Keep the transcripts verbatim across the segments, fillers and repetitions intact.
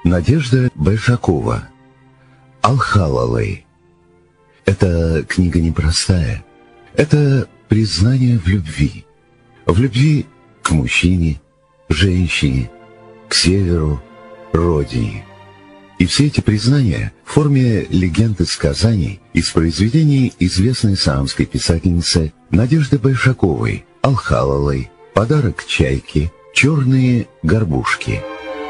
Надежда Большакова. Алхалалай. Эта книга непростая. Это признание в любви. В любви к мужчине, женщине, к северу, родине. И все эти признания в форме легенд и сказаний из произведений известной саамской писательницы Надежды Большаковой «Алхалалай», «Подарок чайки», «Черные горбушки».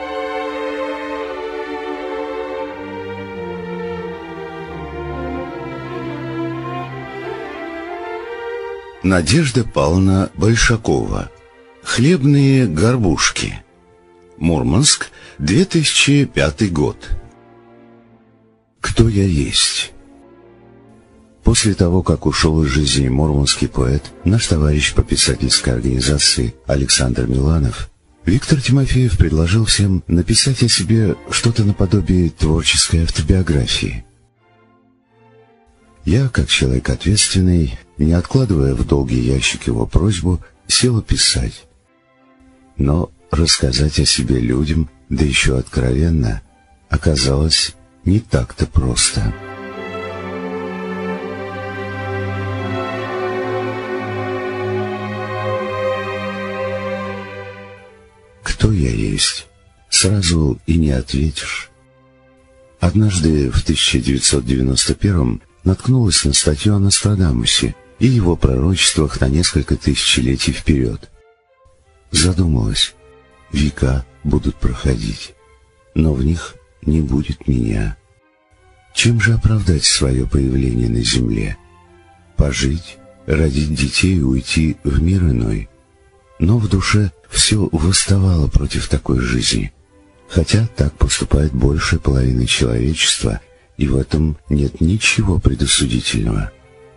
Надежда Павловна Большакова. «Хлебные горбушки». Мурманск, две тысячи пятый год. Кто я есть? После того, как ушел из жизни мурманский поэт, наш товарищ по писательской организации Александр Миланов, Виктор Тимофеев предложил всем написать о себе что-то наподобие творческой автобиографии. Я, как человек ответственный, не откладывая в долгий ящик его просьбу, сел писать. Но рассказать о себе людям, да еще откровенно, оказалось не так-то просто. Кто я есть? Сразу и не ответишь. Однажды в тысяча девятьсот девяносто первом наткнулась на статью о Нострадамусе и его пророчествах на несколько тысячелетий вперед. Задумалась, века будут проходить, но в них не будет меня. Чем же оправдать свое появление на земле? Пожить, родить детей и уйти в мир иной? Но в душе все восставало против такой жизни, хотя так поступает большая половина человечества, и в этом нет ничего предосудительного.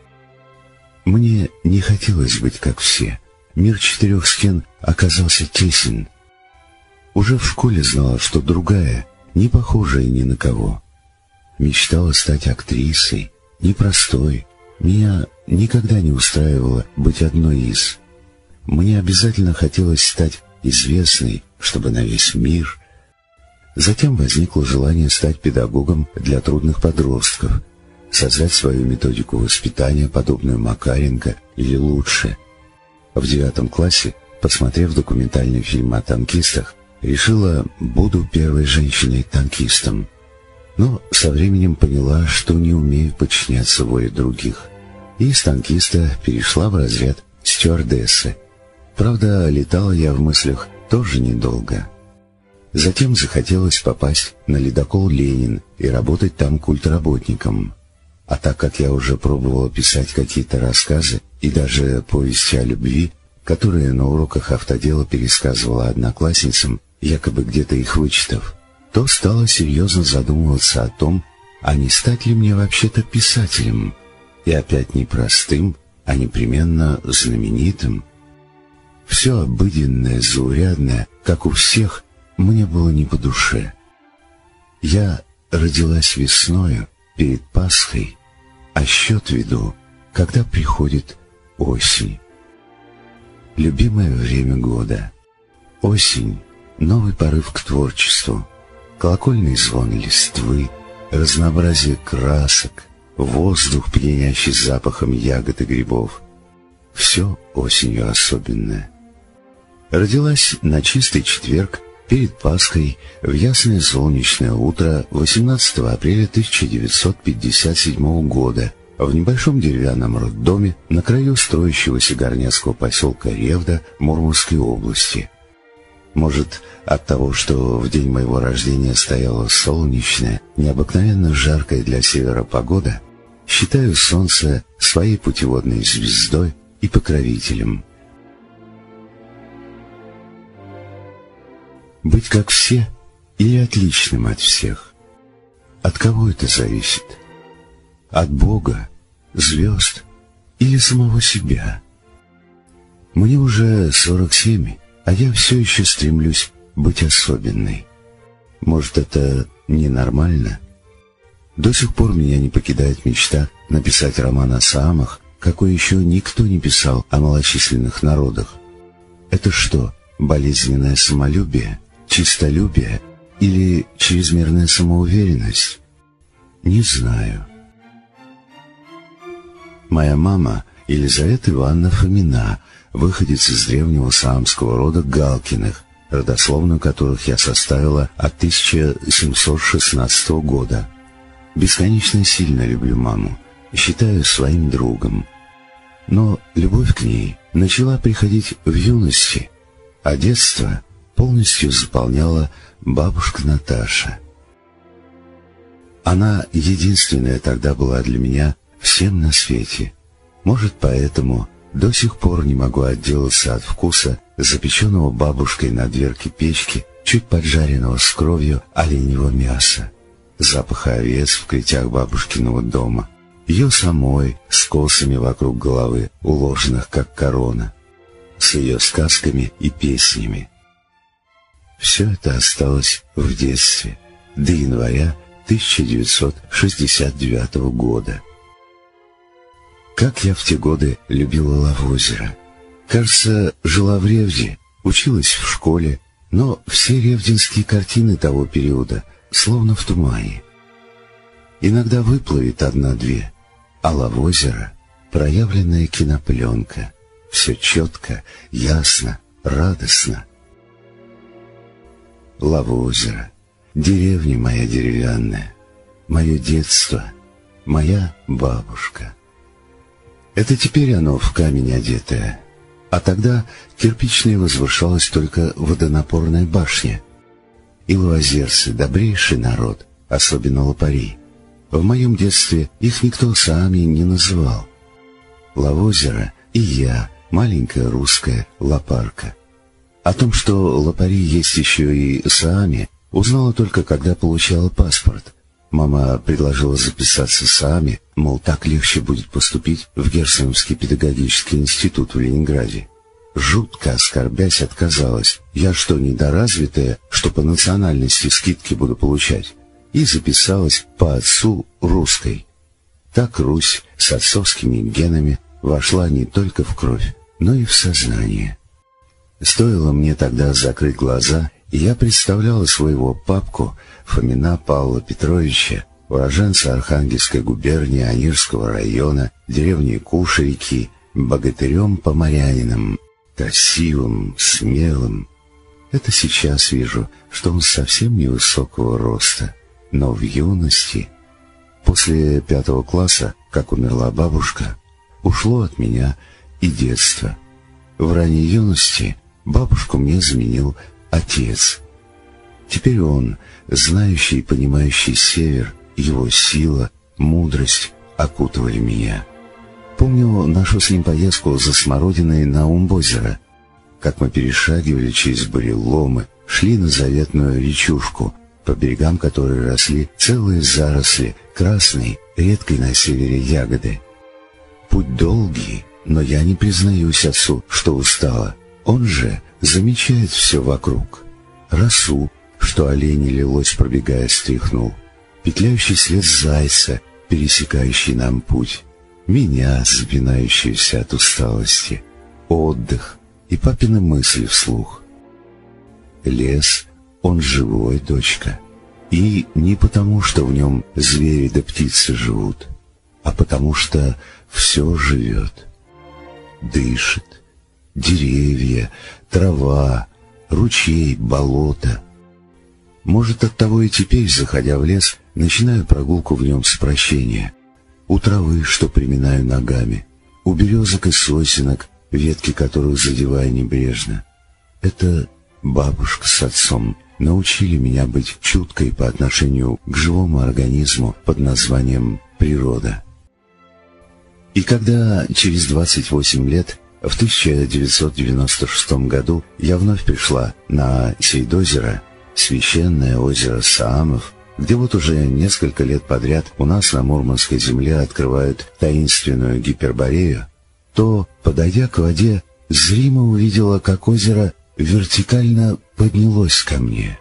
Мне не хотелось быть как все. Мир четырех стен оказался тесен. Уже в школе знала, что другая, не похожая ни на кого. Мечтала стать актрисой, непростой. Меня никогда не устраивало быть одной из. Мне обязательно хотелось стать известной, чтобы на весь мир. Затем возникло желание стать педагогом для трудных подростков, создать свою методику воспитания, подобную Макаренко или лучше. В девятом классе, посмотрев документальный фильм о танкистах, решила, буду первой женщиной-танкистом. Но со временем поняла, что не умею подчиняться воле других. И из танкиста перешла в разряд стюардессы. Правда, летала я в мыслях тоже недолго. Затем захотелось попасть на ледокол «Ленин» и работать там культработником. А так как я уже пробовала писать какие-то рассказы и даже повести о любви, которые на уроках автодела пересказывала одноклассницам, якобы где-то их вычитав, то стала серьезно задумываться о том, а не стать ли мне вообще-то писателем, и опять не простым, а непременно знаменитым. Все обыденное, заурядное, как у всех, мне было не по душе. Я родилась весною, перед Пасхой, а счет веду, когда приходит осень. Любимое время года. Осень — новый порыв к творчеству, колокольный звон листвы, разнообразие красок, воздух, пьянящий запахом ягод и грибов. Все осенью особенное. Родилась на чистый четверг, перед Пасхой, в ясное солнечное утро восемнадцатого апреля тысяча девятьсот пятьдесят седьмого года в небольшом деревянном роддоме на краю строящегося горняцкого поселка Ревда Мурманской области. Может, от того, что в день моего рождения стояла солнечная, необыкновенно жаркая для севера погода, считаю солнце своей путеводной звездой и покровителем. Быть как все или отличным от всех? От кого это зависит? От Бога, звезд или самого себя? Мне уже сорок семь, а я все еще стремлюсь быть особенной. Может, это ненормально? До сих пор меня не покидает мечта написать роман о саамах, какой еще никто не писал о малочисленных народах. Это что, болезненное самолюбие, чистолюбие или чрезмерная самоуверенность? Не знаю. Моя мама, Елизавета Ивановна Фомина, выходец из древнего саамского рода Галкиных, родословную которых я составила от тысяча семьсот шестнадцатого года. Бесконечно сильно люблю маму, считаю своим другом. Но любовь к ней начала приходить в юности, а детство полностью заполняла бабушка Наташа. Она единственная тогда была для меня всем на свете. Может, поэтому до сих пор не могу отделаться от вкуса запеченного бабушкой на дверке печки, чуть поджаренного с кровью оленьего мяса, запаха овец в клетях бабушкиного дома, ее самой с косами вокруг головы, уложенных как корона, с ее сказками и песнями. Все это осталось в детстве, до января тысяча девятьсот шестьдесят девятого года. Как я в те годы любила Лавозеро. Кажется, жила в Ревде, училась в школе, но все ревдинские картины того периода словно в тумане. Иногда выплывет одна-две, а Лавозеро — проявленная кинопленка. Все четко, ясно, радостно. Лавозеро, деревня моя деревянная, мое детство, моя бабушка. Это теперь оно в камень одетое, а тогда кирпичной возвышалась только водонапорная башня. И лавозерцы — добрейший народ, особенно лопари. В моем детстве их никто саами не называл. Лавозеро и я, маленькая русская лопарка. О том, что лопари есть еще и саами, узнала только когда получала паспорт. Мама предложила записаться саами, мол, так легче будет поступить в Герценовский педагогический институт в Ленинграде. Жутко оскорбясь, отказалась. Я что, недоразвитая, что по национальности скидки буду получать? И записалась по отцу русской. Так Русь с отцовскими генами вошла не только в кровь, но и в сознание. Стоило мне тогда закрыть глаза, и я представляла своего папку Фомина Павла Петровича, уроженца Архангельской губернии Онежского района, деревни Кушарики, богатырем-поморянином, красивым, смелым. Это сейчас вижу, что он совсем невысокого роста, но в юности, после пятого класса, как умерла бабушка, ушло от меня и детство. В ранней юности бабушку мне заменил отец. Теперь он, знающий и понимающий север, его сила, мудрость окутывали меня. Помню нашу с ним поездку за смородиной на Умбозеро, как мы перешагивали через буреломы, шли на заветную речушку, по берегам которой росли целые заросли красной, редкой на севере ягоды. Путь долгий, но я не признаюсь отцу, что устала. Он же замечает все вокруг. Росу, что олень лилось, пробегая, стряхнул. Петляющий след зайца, пересекающий нам путь. Меня, запинающуюся от усталости. Отдых и папины мысли вслух. Лес, он живой, дочка. И не потому, что в нем звери да птицы живут, а потому что все живет. Дышит. Деревья, трава, ручей, болото. Может, оттого и теперь, заходя в лес, начинаю прогулку в нем с прощения. У травы, что приминаю ногами, у березок и сосенок, ветки которых задеваю небрежно. Это бабушка с отцом научили меня быть чуткой по отношению к живому организму под названием природа. И когда через двадцать восемь лет, в тысяча девятьсот девяносто шестом году, я вновь пришла на Сейдозеро, священное озеро Саамов, где вот уже несколько лет подряд у нас на Мурманской земле открывают таинственную гиперборею, то, подойдя к воде, зримо увидела, как озеро вертикально поднялось ко мне.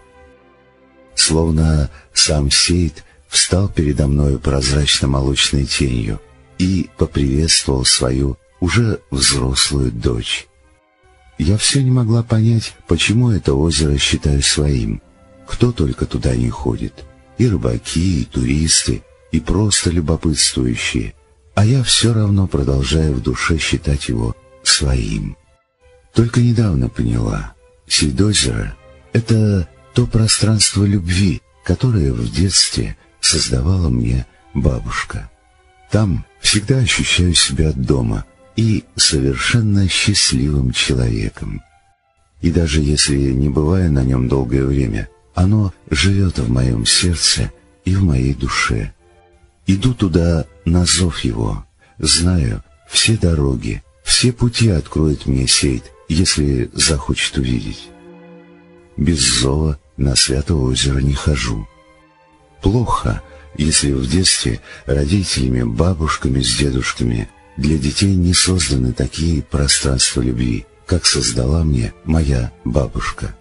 Словно сам Сейд встал передо мною прозрачно-молочной тенью и поприветствовал свою уже взрослую дочь. Я все не могла понять, почему это озеро считаю своим. кто только туда не ходит. И рыбаки, и туристы, и просто любопытствующие. А я все равно продолжаю в душе считать его своим. Только недавно поняла, Сельдозеро — это то пространство любви, которое в детстве создавала мне бабушка. Там всегда ощущаю себя дома и совершенно счастливым человеком. И даже если не бываю на нем долгое время, оно живет в моем сердце и в моей душе. Иду туда на зов его, знаю, все дороги, все пути откроет мне сеть, если захочет увидеть. Без зова на Святое озеро не хожу. Плохо, если в детстве родителями, бабушками с дедушками для детей не созданы такие пространства любви, как создала мне моя бабушка.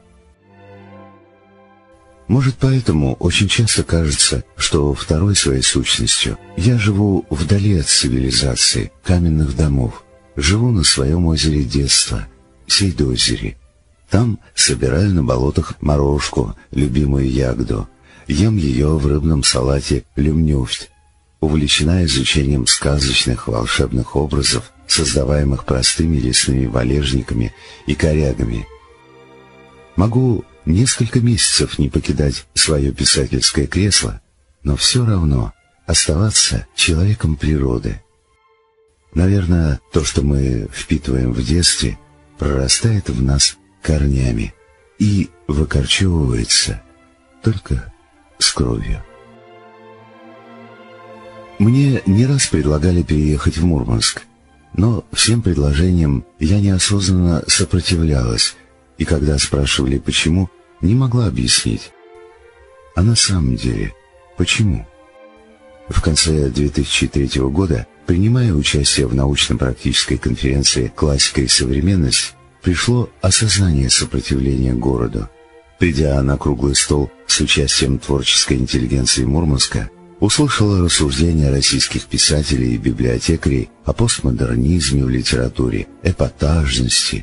Может, поэтому очень часто кажется, что второй своей сущностью я живу вдали от цивилизации, каменных домов, живу на своем озере детства, Сельдозере. Там собираю на болотах морожку, любимую ягоду, ем ее в рыбном салате люмнюфть, увлечена изучением сказочных волшебных образов, создаваемых простыми лесными валежниками и корягами. Могу несколько месяцев не покидать свое писательское кресло, но все равно оставаться человеком природы. Наверное, то, что мы впитываем в детстве, прорастает в нас корнями и выкорчевывается только с кровью. Мне не раз предлагали переехать в Мурманск, но всем предложениям я неосознанно сопротивлялась, и когда спрашивали почему, не могла объяснить. А на самом деле, почему? В конце две тысячи третьего года, принимая участие в научно-практической конференции «Классика и современность», пришло осознание сопротивления городу. Придя на круглый стол с участием творческой интеллигенции Мурманска, услышала рассуждения российских писателей и библиотекарей о постмодернизме в литературе, эпатажности.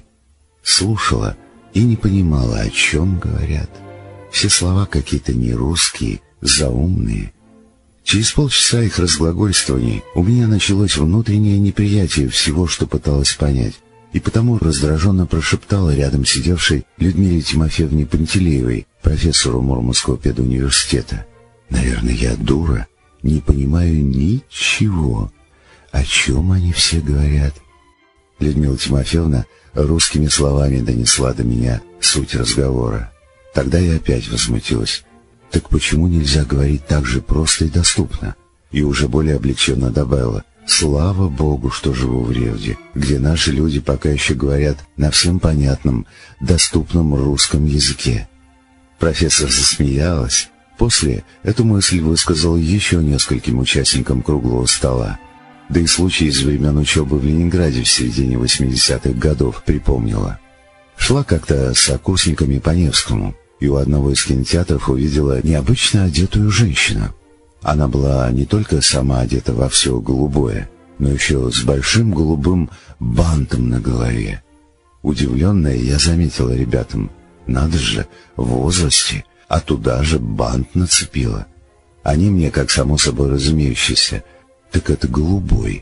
Слушала и не понимала, о чем говорят. Все слова какие-то нерусские, заумные. Через полчаса их разглагольствований у меня началось внутреннее неприятие всего, что пыталась понять, и потому раздраженно прошептала рядом сидевшей Людмиле Тимофеевне Пантелеевой, профессору Мурманского педуниверситета: «Наверное, я дура, не понимаю ничего. О чем они все говорят?» Людмила Тимофеевна русскими словами донесла до меня суть разговора. Тогда я опять возмутилась. Так почему нельзя говорить так же просто и доступно? И уже более облегченно добавила: «Слава Богу, что живу в Ревде, где наши люди пока еще говорят на всем понятном, доступном русском языке». Профессор засмеялась. После эту мысль высказал еще нескольким участникам круглого стола. Да и случай из времен учебы в Ленинграде в середине восьмидесятых годов припомнила. Шла как-то с сокурсниками по Невскому, и у одного из кинотеатров увидела необычно одетую женщину. Она была не только сама одета во все голубое, но еще с большим голубым бантом на голове. Удивленная, я заметила ребятам: надо же, в возрасте, а туда же бант нацепила. Они мне, как само собой разумеющееся: так это голубой.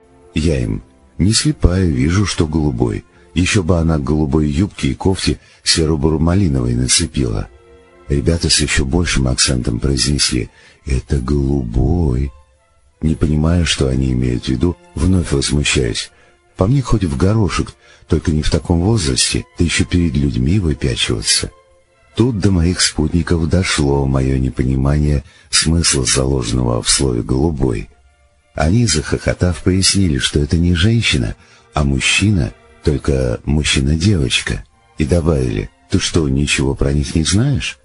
Я им: не слепая, вижу, что голубой. Еще бы она к голубой юбке и кофте серо-бурмалиновой нацепила. Ребята с еще большим акцентом произнесли: это голубой. Не понимая, что они имеют в виду, вновь возмущаюсь: по мне хоть в горошек, только не в таком возрасте, да еще перед людьми выпячиваться. Тут до моих спутников дошло мое непонимание смысла, заложенного в слове «голубой». Они, захохотав, пояснили, что это не женщина, а мужчина, только мужчина-девочка, и добавили: «Ты что, ничего про них не знаешь?»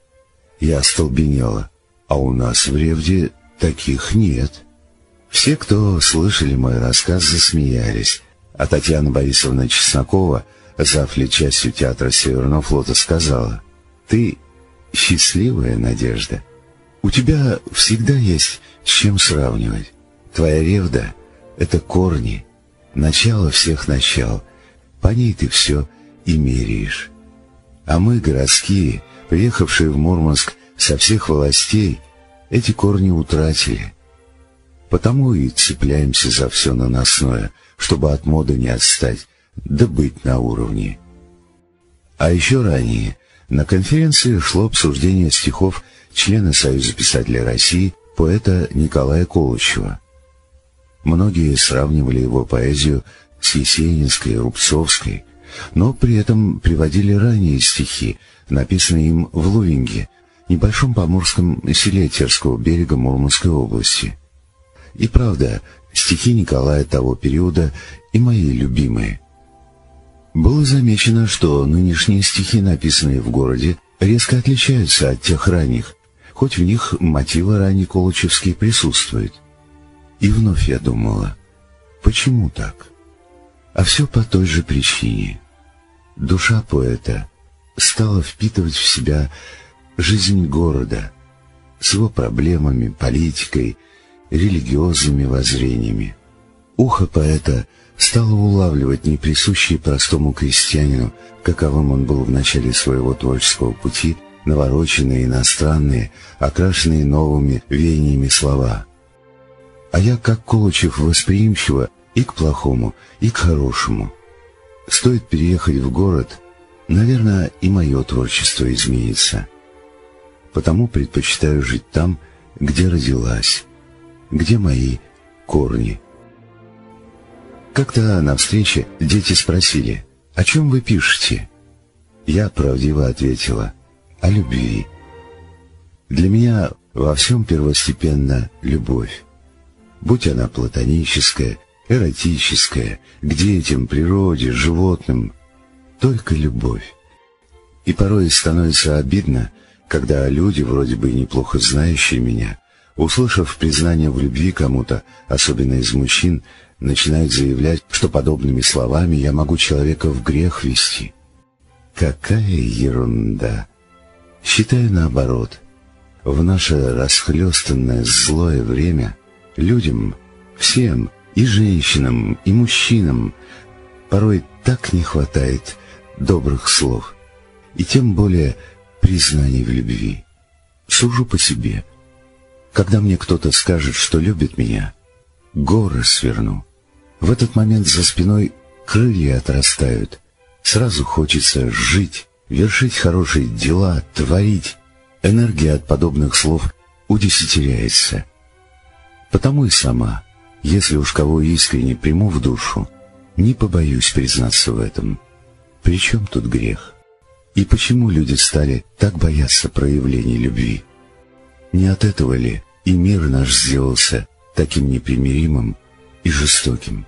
Я остолбенела: «А у нас в Ревде таких нет». Все, кто слышали мой рассказ, засмеялись, а Татьяна Борисовна Чеснокова, завлечь частью театра Северного флота, сказала: «Ты счастливая, Надежда. У тебя всегда есть с чем сравнивать. Твоя Ревда — это корни, начало всех начал. По ней ты все и меряешь. А мы, городские, приехавшие в Мурманск Со всех властей эти корни утратили. Потому и цепляемся за все наносное, чтобы от моды не отстать, да быть на уровне. А еще ранее на конференции шло обсуждение стихов члена Союза писателей России, поэта Николая Колычева. Многие сравнивали его поэзию с есенинской, рубцовской, но при этом приводили ранние стихи, написанные им в Лувинге, небольшом поморском селе Терского берега Мурманской области. И правда, стихи Николая того периода и мои любимые. Было замечено, что нынешние стихи, написанные в городе, резко отличаются от тех ранних, хоть в них мотивы раннеколычевские присутствуют. И вновь я думала, почему так? А все по той же причине. Душа поэта стала впитывать в себя жизнь города с его проблемами, политикой, религиозными воззрениями. Ухо поэта стало улавливать неприсущие простому крестьянину, каковым он был в начале своего творческого пути, навороченные, иностранные, окрашенные новыми веяниями слова. А я, как Колычев, восприимчива и к плохому, и к хорошему. Стоит переехать в город, наверное, и мое творчество изменится. Потому предпочитаю жить там, где родилась, где мои корни. Как-то на встрече дети спросили, о чем вы пишете? Я правдиво ответила, о любви. Для меня во всем первостепенно любовь. Будь она платоническая, эротическая, к детям, природе, животным, только любовь. И порой становится обидно, когда люди, вроде бы неплохо знающие меня, услышав признание в любви кому-то, особенно из мужчин, начинают заявлять, что подобными словами я могу человека в грех вести. Какая ерунда! Считаю наоборот. В наше расхлёстанное злое время людям, всем, и женщинам, и мужчинам, порой так не хватает добрых слов, и тем более признаний в любви. Сужу по себе. Когда мне кто-то скажет, что любит меня, горы сверну. В этот момент за спиной крылья отрастают. Сразу хочется жить, вершить хорошие дела, творить. Энергия от подобных слов удесятеряется. Потому и сама, если уж кого искренне приму в душу, не побоюсь признаться в этом. При чем тут грех? И почему люди стали так бояться проявлений любви? Не от этого ли и мир наш сделался таким непримиримым и жестоким?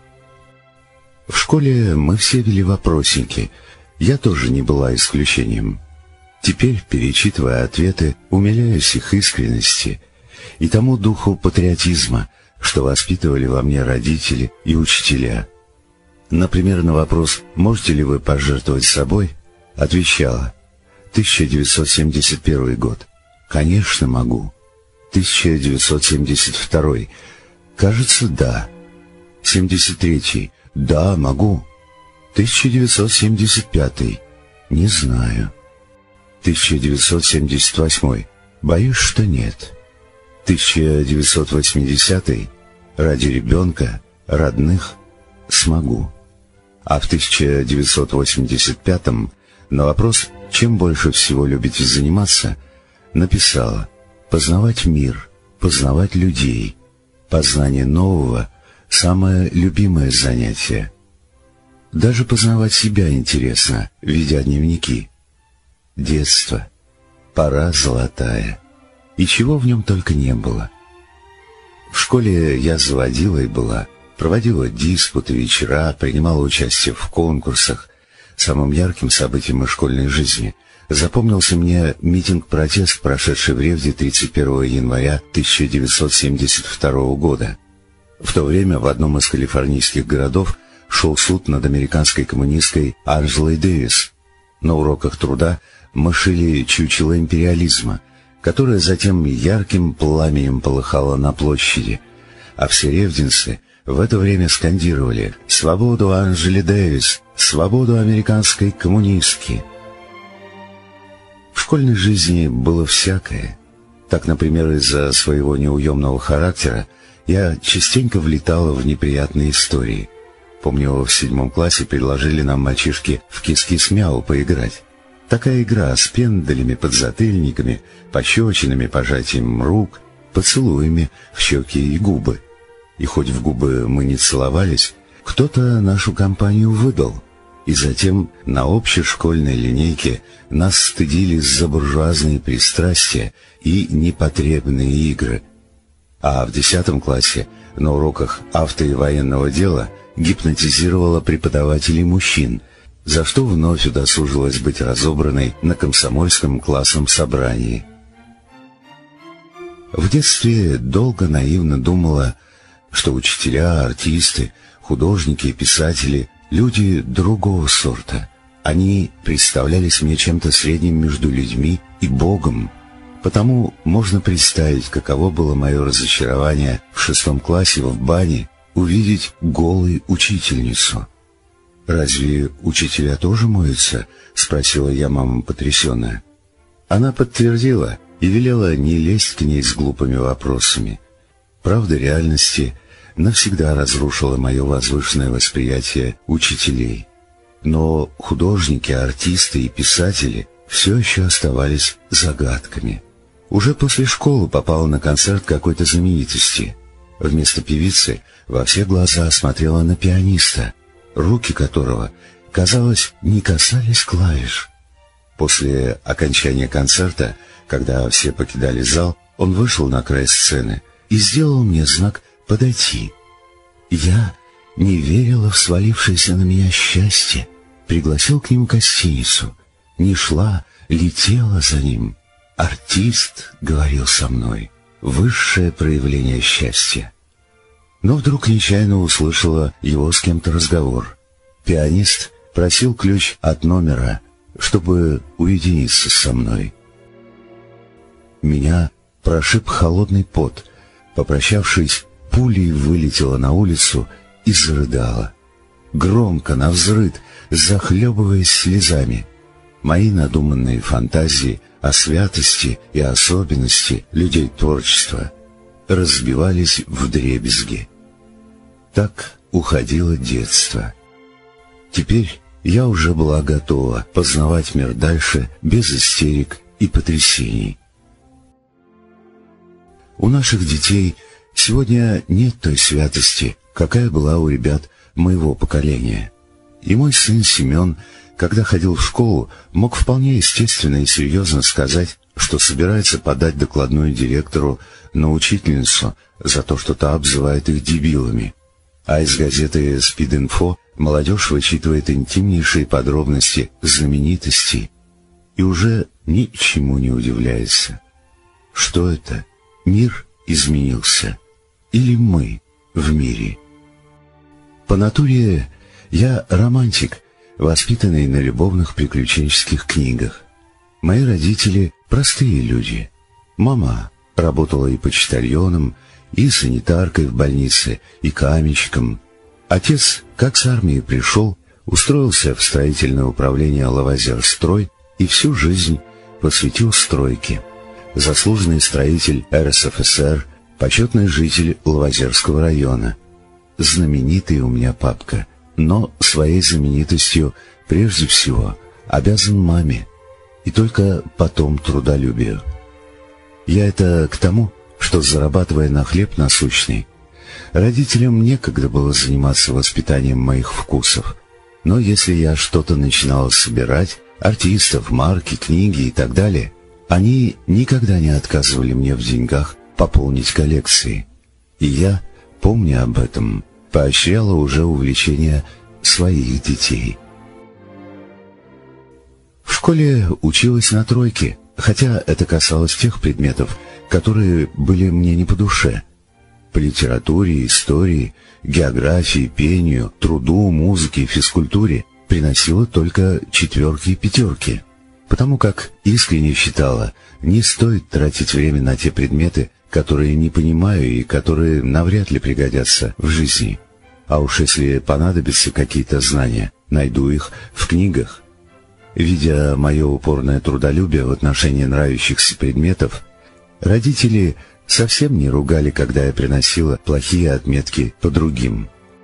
В школе мы все вели вопросники, я тоже не была исключением. Теперь, перечитывая ответы, умиляюсь их искренности и тому духу патриотизма, что воспитывали во мне родители и учителя. Например, на вопрос «Можете ли вы пожертвовать собой?» отвечала: тысяча девятьсот семьдесят первый год. Конечно, могу. тысяча девятьсот семьдесят второй. Кажется, да. семьдесят третий. Да, могу. тысяча девятьсот семьдесят пятый. Не знаю. тысяча девятьсот семьдесят восьмой. Боюсь, что нет. тысяча девятьсот восьмидесятый. Ради ребенка, родных, смогу. А в тысяча девятьсот восемьдесят пятом на вопрос, чем больше всего любите заниматься, написала: познавать мир, познавать людей. Познание нового — самое любимое занятие. Даже познавать себя интересно, ведя дневники. Детство, пора золотая, и чего в нем только не было. В школе я заводилой была, проводила диспуты, вечера, принимала участие в конкурсах. Самым ярким событием из школьной жизни запомнился мне митинг-протест, прошедший в Ревде тридцать первого января тысяча девятьсот семьдесят второго года. В то время в одном из калифорнийских городов шел суд над американской коммунисткой Анджелой Дэвис. На уроках труда мы шили чучело империализма, которое затем ярким пламенем полыхало на площади, а все ревдинцы в это время скандировали «Свободу Анджеле Дэвис! Свободу американской коммунистки!». В школьной жизни было всякое. Так, например, из-за своего неуемного характера я частенько влетала в неприятные истории. Помню, в седьмом классе предложили нам мальчишки в кис-кис-мяу поиграть. Такая игра с пендалями, подзатыльниками, пощечинами, пожатием рук, поцелуями в щеки и губы. И хоть в губы мы не целовались, кто-то нашу компанию выдал. И затем на общешкольной линейке нас стыдили за буржуазные пристрастия и непотребные игры. А в десятом классе на уроках авто- и военного дела гипнотизировала преподавателей мужчин, за что вновь удосужилась быть разобранной на комсомольском классном собрании. В детстве долго наивно думала, что учителя, артисты, художники и писатели — люди другого сорта. Они представлялись мне чем-то средним между людьми и Богом. Потому можно представить, каково было мое разочарование в шестом классе в бане увидеть голую учительницу. «Разве учителя тоже моются?» — спросила я маму потрясенная. Она подтвердила и велела не лезть к ней с глупыми вопросами. Правда реальности навсегда разрушила мое возвышенное восприятие учителей. Но художники, артисты и писатели все еще оставались загадками. Уже после школы попала на концерт какой-то знаменитости. Вместо певицы во все глаза смотрела на пианиста, руки которого, казалось, не касались клавиш. После окончания концерта, когда все покидали зал, он вышел на край сцены и сделал мне знак подойти. Я не верила в свалившееся на меня счастье, пригласил к нему гостиницу, не шла, летела за ним. «Артист», — говорил со мной, — «высшее проявление счастья». Но вдруг нечаянно услышала его с кем-то разговор. Пианист просил ключ от номера, чтобы уединиться со мной. Меня прошиб холодный пот. Попрощавшись, пулей вылетела на улицу и зарыдала. Громко, навзрыд, захлебываясь слезами. Мои надуманные фантазии о святости и особенности людей творчества разбивались вдребезги. Так уходило детство. Теперь я уже была готова познавать мир дальше без истерик и потрясений. У наших детей сегодня нет той святости, какая была у ребят моего поколения. И мой сын Семен, когда ходил в школу, мог вполне естественно и серьезно сказать, что собирается подать докладную директору на учительницу за то, что та обзывает их дебилами. А из газеты «Спид-инфо» молодежь вычитывает интимнейшие подробности знаменитостей и уже ничему не удивляется. Что это? Мир изменился? Или мы в мире? По натуре я романтик, воспитанный на любовных приключенческих книгах. Мои родители — простые люди. Мама работала и почтальоном, и санитаркой в больнице, и каменщиком. Отец, как с армии пришел, устроился в строительное управление «Лавазерстрой» и всю жизнь посвятил стройке. Заслуженный строитель эр эс эф эс эр, почетный житель Лавазерского района. Знаменитый у меня папка, но своей знаменитостью прежде всего обязан маме, и только потом трудолюбию. Я это к тому, что, зарабатывая на хлеб насущный, родителям некогда было заниматься воспитанием моих вкусов. Но если я что-то начинала собирать, артистов, марки, книги и так далее, они никогда не отказывали мне в деньгах пополнить коллекции. И я, помня об этом, поощряла уже увлечение своих детей. В школе училась на тройке, хотя это касалось тех предметов, которые были мне не по душе. По литературе, истории, географии, пению, труду, музыке, физкультуре приносила только четверки и пятерки, потому как искренне считала, не стоит тратить время на те предметы, которые не понимаю и которые навряд ли пригодятся в жизни. А уж если понадобятся какие-то знания, найду их в книгах. Видя мое упорное трудолюбие в отношении нравящихся предметов, Родители совсем не ругали, когда я приносила плохие отметки по другим.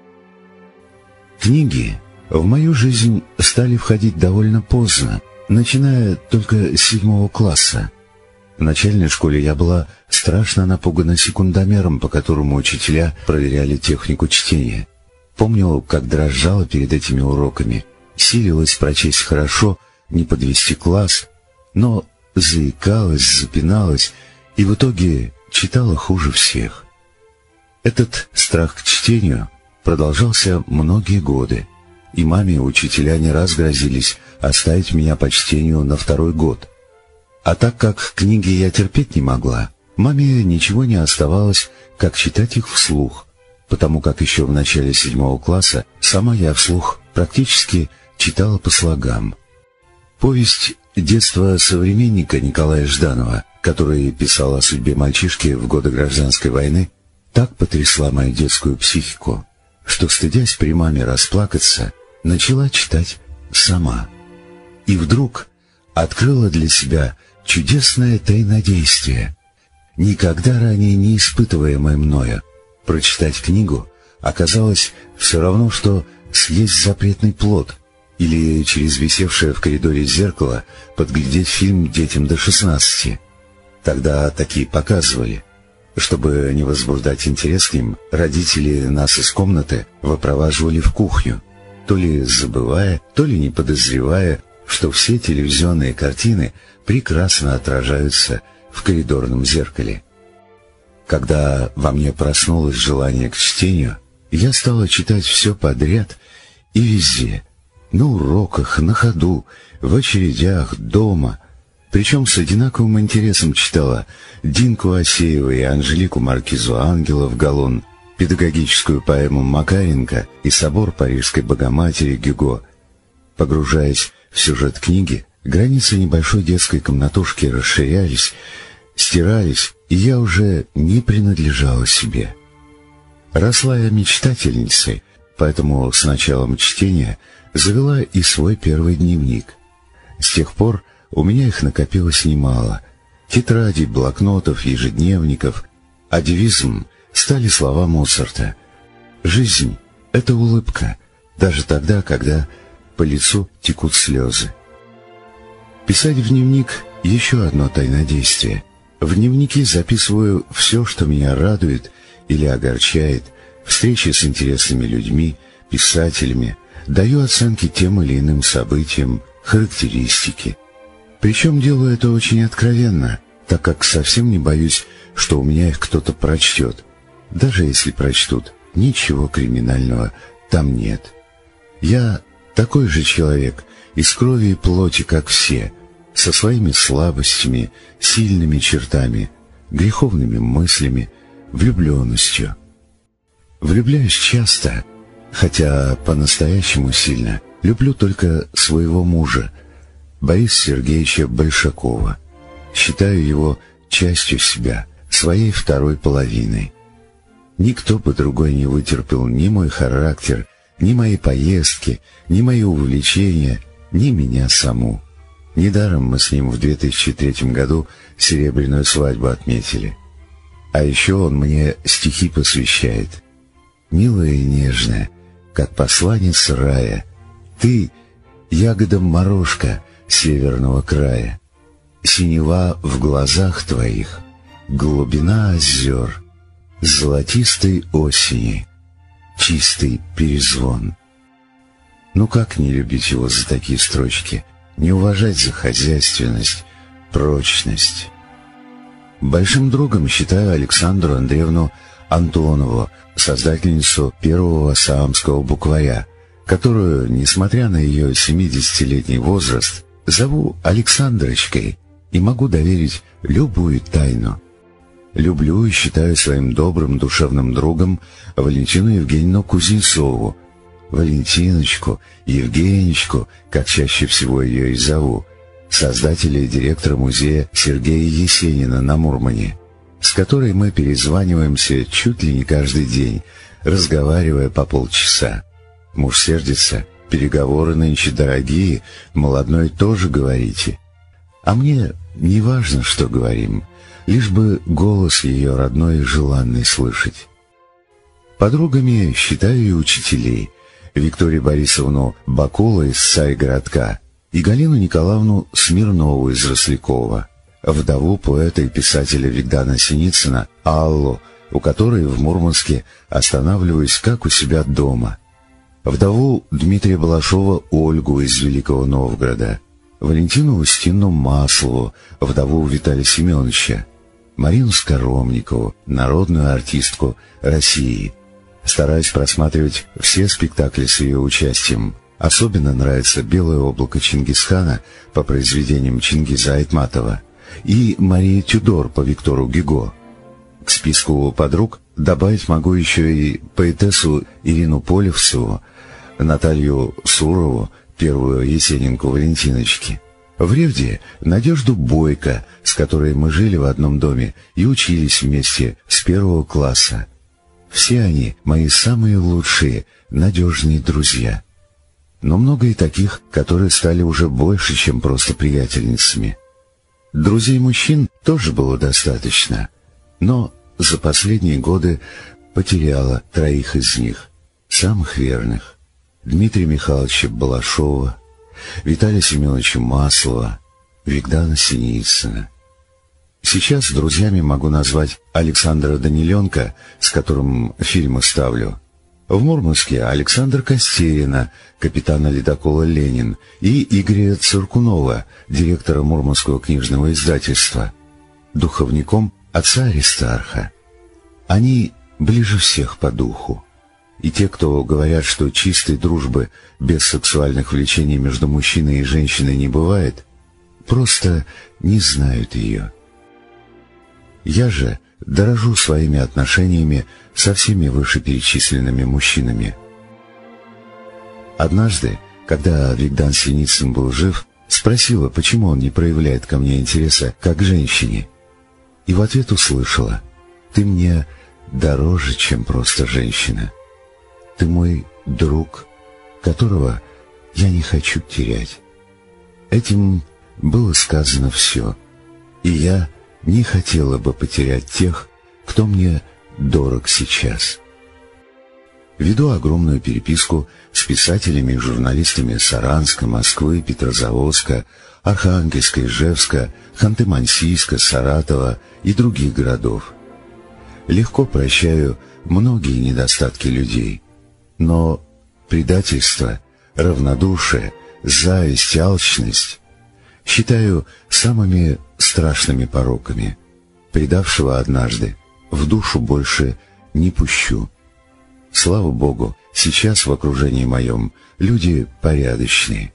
Книги в мою жизнь стали входить довольно поздно, начиная только с седьмого класса. В начальной школе я была страшно напугана секундомером, по которому учителя проверяли технику чтения. Помню, как дрожала перед этими уроками, силилась прочесть хорошо, не подвести класс, но заикалась, запиналась и в итоге читала хуже всех. Этот страх к чтению продолжался многие годы, и маме и учителя не раз грозились оставить меня по чтению на второй год. А так как книги я терпеть не могла, маме ничего не оставалось, как читать их вслух, потому как еще в начале седьмого класса сама я вслух практически читала по слогам. Повесть «Детство современника» Николая Жданова, который писал о судьбе мальчишки в годы гражданской войны, так потрясла мою детскую психику, что, стыдясь при маме расплакаться, начала читать сама. И вдруг открыла для себя чудесное тайнодействие, никогда ранее не испытываемое мною. Прочитать книгу оказалось все равно, что съесть запретный плод или через висевшее в коридоре зеркало подглядеть фильм детям до шестнадцати. Тогда такие показывали. Чтобы не возбуждать интерес к ним, родители нас из комнаты выпроваживали в кухню, то ли забывая, то ли не подозревая, что все телевизионные картины прекрасно отражаются в коридорном зеркале. Когда во мне проснулось желание к чтению, я стала читать все подряд и везде, на уроках, на ходу, в очередях, дома, причем с одинаковым интересом читала Динку Асеева и Анжелику Маркизу Ангелов Галлон, педагогическую поэму Макаренко и собор Парижской Богоматери Гюго. Погружаясь в сюжет книги, границы небольшой детской комнатушки расширялись, стирались, и я уже не принадлежала себе. Росла я мечтательницей, поэтому с началом чтения завела и свой первый дневник. С тех пор у меня их накопилось немало. Тетрадей, блокнотов, ежедневников, а девизом стали слова Моцарта: «Жизнь — это улыбка, даже тогда, когда по лицу текут слезы». Писать в дневник — еще одно тайнодействие. В дневнике записываю все, что меня радует или огорчает, встречи с интересными людьми, писателями, даю оценки тем или иным событиям, характеристики. Причем делаю это очень откровенно, так как совсем не боюсь, что у меня их кто-то прочтет. Даже если прочтут, ничего криминального там нет. Я такой же человек, из крови и плоти, как все, со своими слабостями, сильными чертами, греховными мыслями, влюбленностью. Влюбляюсь часто, хотя по-настоящему сильно люблю только своего мужа, Бориса Сергеевича Большакова. Считаю его частью себя, своей второй половиной. Никто бы другой не вытерпел ни мой характер, ни мои поездки, ни мои увлечения, ни меня саму. Недаром мы с ним в две тысячи третьем году серебряную свадьбу отметили. А еще он мне стихи посвящает. «Милая и нежная, как посланец рая, ты — ягода-морожка северного края, синева в глазах твоих, глубина озер, золотистой осени, чистый перезвон». Ну как не любить его за такие строчки, не уважать за хозяйственность, прочность? Большим другом считаю Александру Андреевну Антонову, создательницу первого саамского букваря, которую, несмотря на ее семидесятилетний возраст, зову Александрочкой и могу доверить любую тайну. Люблю и считаю своим добрым душевным другом Валентину Евгеньевну Кузнецову, Валентиночку, Евгенечку, как чаще всего ее и зову, создателя и директора музея Сергея Есенина на Мурмане, с которой мы перезваниваемся чуть ли не каждый день, разговаривая по полчаса. Муж сердится: переговоры нынче дорогие, мол, одно и то же говорите. А мне не важно, что говорим, лишь бы голос ее родной и желанный слышать. Подругами считаю и учителей: Викторию Борисовну Бакула из Царьгородка и Галину Николаевну Смирнову из Рослякова, вдову поэта и писателя Вигдана Синицына Аллу, у которой в Мурманске останавливаюсь как у себя дома, вдову Дмитрия Балашова Ольгу из Великого Новгорода, Валентину Устину Маслову, вдову Виталия Семеновича, Марину Скоромникову, народную артистку России. Стараюсь просматривать все спектакли с ее участием. Особенно нравится «Белое облако Чингисхана» по произведениям Чингиза Айтматова и «Мария Тюдор» по Виктору Гюго. К списку подруг добавить могу еще и поэтессу Ирину Полевцеву, Наталью Сурову, первую Есенинку Валентиночки. В Ревде Надежду Бойко, с которой мы жили в одном доме и учились вместе с первого класса. Все они мои самые лучшие, надежные друзья. Но много и таких, которые стали уже больше, чем просто приятельницами. Друзей мужчин тоже было достаточно, но за последние годы потеряла троих из них, самых верных: Дмитрия Михайловича Балашова, Виталия Семеновича Маслова, Вигдана Синицына. Сейчас друзьями могу назвать Александра Даниленко, с которым фильмы ставлю. В Мурманске Александра Костерина, капитана ледокола «Ленин», и Игоря Циркунова, директора Мурманского книжного издательства, духовником отца Аристарха. Они ближе всех по духу. И те, кто говорят, что чистой дружбы без сексуальных влечений между мужчиной и женщиной не бывает, просто не знают ее. Я же дорожу своими отношениями со всеми вышеперечисленными мужчинами. Однажды, когда Вигдан Синицын был жив, спросила, почему он не проявляет ко мне интереса как к женщине. И в ответ услышала: «Ты мне дороже, чем просто женщина. Ты мой друг, которого я не хочу терять». Этим было сказано все, и я не хотела бы потерять тех, кто мне дорог сейчас. Веду огромную переписку с писателями и журналистами Саранска, Москвы, Петрозаводска, Архангельска, Ижевска, Ханты-Мансийска, Саратова и других городов. Легко прощаю многие недостатки людей, но предательство, равнодушие, зависть, алчность считаю самыми страшными пороками. Предавшего однажды в душу больше не пущу. Слава Богу, сейчас в окружении моем люди порядочные.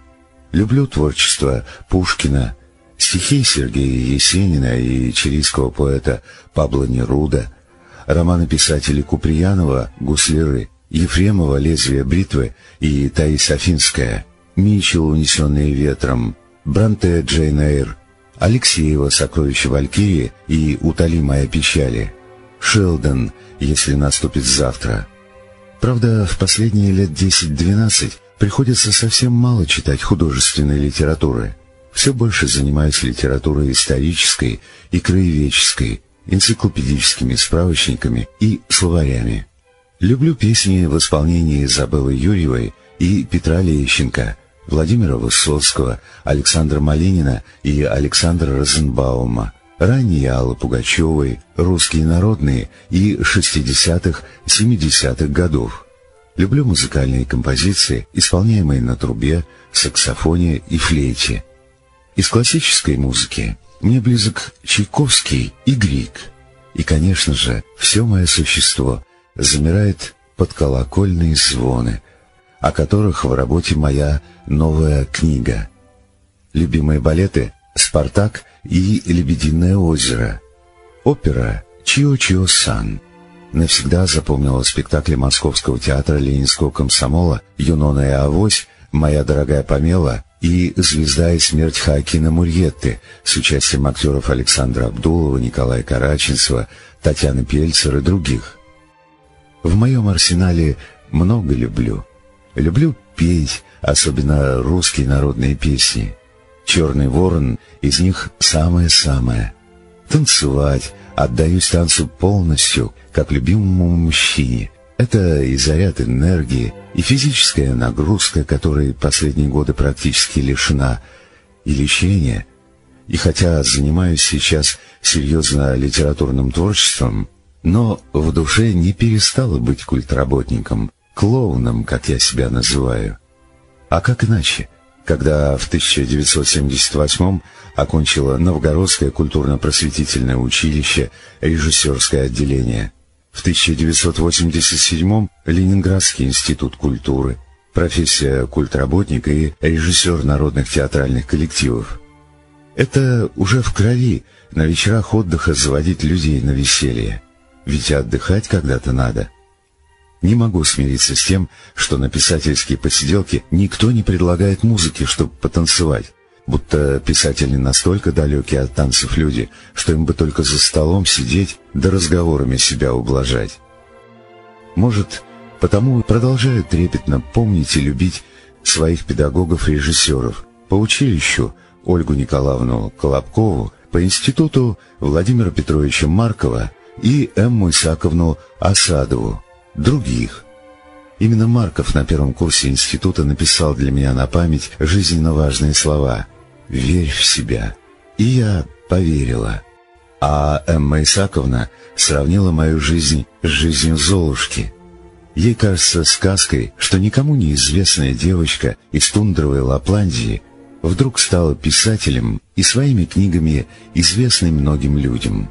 Люблю творчество Пушкина, стихи Сергея Есенина и чилийского поэта Пабло Неруда, романы писателей Куприянова «Гусляры», Ефремова «Лезвие бритвы» и Таис Афинская, Митчелл «Унесенные ветром», Бранте «Джейн Эйр», Алексеева «Сокровища Валькирии» и «Утоли моя печали», Шелдон «Если наступит завтра». Правда, в последние лет десять-двенадцать приходится совсем мало читать художественной литературы. Все больше занимаюсь литературой исторической и краеведческой, энциклопедическими справочниками и словарями. Люблю песни в исполнении Изабеллы Юрьевой и Петра Лещенко, Владимира Высоцкого, Александра Малинина и Александра Розенбаума, ранние Аллы Пугачевой, русские народные и шестидесятых-семидесятых годов. Люблю музыкальные композиции, исполняемые на трубе, саксофоне и флейте. Из классической музыки мне близок Чайковский и Грик. И, конечно же, все мое существо замирает под колокольные звоны, о которых в работе моя новая книга. Любимые балеты «Спартак» и «Лебединое озеро». Опера «Чио-Чио-Сан». Навсегда запомнила спектакли Московского театра Ленинского комсомола «Юнона и Авось», «Моя дорогая Памела» и «Звезда и смерть» Хоакина Мурьетты с участием актеров Александра Абдулова, Николая Караченцева, Татьяны Пельцер и других. В моем арсенале много люблю. Люблю петь, особенно русские народные песни. «Черный ворон» из них самое-самое. Танцевать, отдаюсь танцу полностью, как любимому мужчине. Это и заряд энергии, и физическая нагрузка, которой последние годы практически лишена, и лечение. И хотя занимаюсь сейчас серьезно литературным творчеством, но в душе не перестала быть культработником, клоуном, как я себя называю. А как иначе, когда в тысяча девятьсот семьдесят восьмом окончила Новгородское культурно-просветительное училище, режиссерское отделение, в тысяча девятьсот восемьдесят седьмом Ленинградский институт культуры, профессия культработник и режиссер народных театральных коллективов. Это уже в крови, на вечерах отдыха заводить людей на веселье. Ведь отдыхать когда-то надо. Не могу смириться с тем, что на писательские посиделки никто не предлагает музыки, чтобы потанцевать, будто писатели настолько далекие от танцев люди, что им бы только за столом сидеть да разговорами себя ублажать. Может, потому продолжаю трепетно помнить и любить своих педагогов-режиссеров по училищу Ольгу Николаевну Колобкову, по институту Владимира Петровича Маркова и Эмму Исааковну Осадову, других. Именно Марков на первом курсе института написал для меня на память жизненно важные слова «Верь в себя». И я поверила. А Эмма Исааковна сравнила мою жизнь с жизнью Золушки. Ей кажется сказкой, что никому неизвестная девочка из тундровой Лапландии вдруг стала писателем и своими книгами известной многим людям.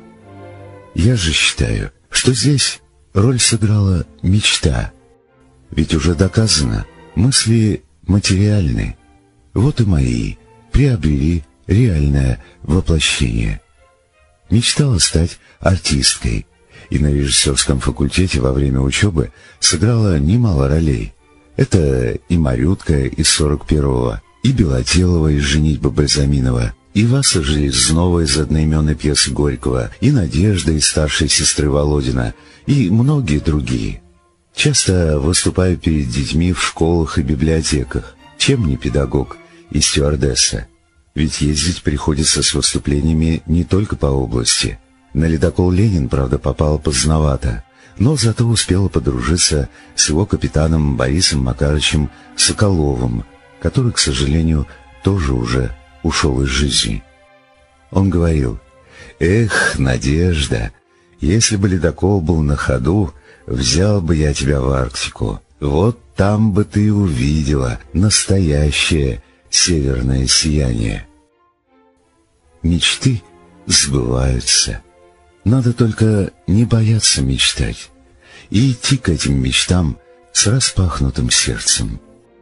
Я же считаю, что здесь роль сыграла мечта. Ведь уже доказано, мысли материальны. Вот и мои приобрели реальное воплощение. Мечтала стать артисткой, и на режиссерском факультете во время учебы сыграла немало ролей. Это и Марютка из сорок первого, и Белотелова из «Женитьбы Бальзаминова», и Васа Железнова из одноименной пьесы Горького, и Надежда из «Старшей сестры Володина», и многие другие. Часто выступаю перед детьми в школах и библиотеках. Чем не педагог и стюардесса? Ведь ездить приходится с выступлениями не только по области. На ледокол «Ленин», правда, попала поздновато, но зато успела подружиться с его капитаном Борисом Макарычем Соколовым, который, к сожалению, тоже уже ушел из жизни. Он говорил: «Эх, Надежда, если бы ледокол был на ходу, взял бы я тебя в Арктику. Вот там бы ты увидела настоящее северное сияние». Мечты сбываются. Надо только не бояться мечтать и идти к этим мечтам с распахнутым сердцем.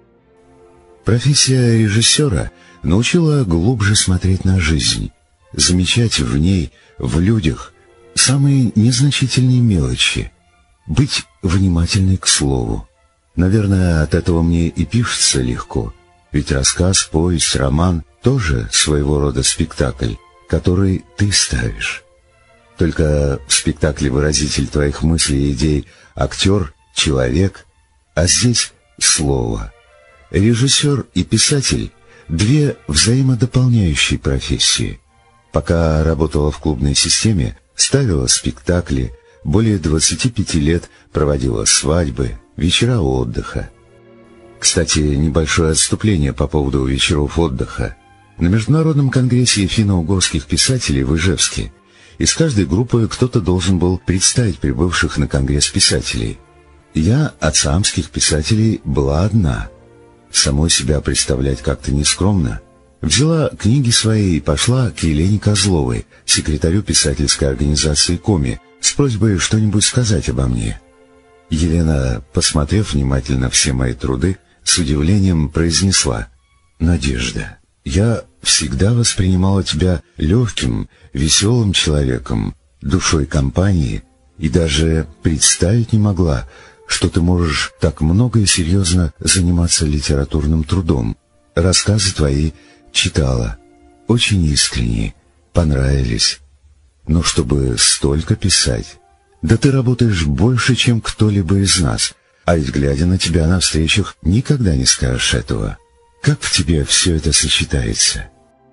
Профессия режиссера научила глубже смотреть на жизнь, замечать в ней, в людях, самые незначительные мелочи, быть внимательной к слову. Наверное, от этого мне и пишется легко, ведь рассказ, повесть, роман — тоже своего рода спектакль, который ты ставишь. Только в спектакле выразитель твоих мыслей и идей — актер, человек, а здесь — слово. Режиссер и писатель — две взаимодополняющие профессии. Пока работала в клубной системе, ставила спектакли, более двадцати пяти лет проводила свадьбы, вечера отдыха. Кстати, небольшое отступление по поводу вечеров отдыха. На Международном конгрессе финно-угорских писателей в Ижевске из каждой группы кто-то должен был представить прибывших на конгресс писателей. Я от саамских писателей была одна. Самой себя представлять как-то нескромно. Взяла книги свои и пошла к Елене Козловой, секретарю писательской организации «Коми», с просьбой что-нибудь сказать обо мне. Елена, посмотрев внимательно все мои труды, с удивлением произнесла: «Надежда, я всегда воспринимала тебя легким, веселым человеком, душой компании, и даже представить не могла, что ты можешь так много и серьезно заниматься литературным трудом. Рассказы твои читала, очень искренние, понравились. Но чтобы столько писать, да ты работаешь больше, чем кто-либо из нас, а ведь, глядя на тебя на встречах, никогда не скажешь этого. Как в тебе все это сочетается?»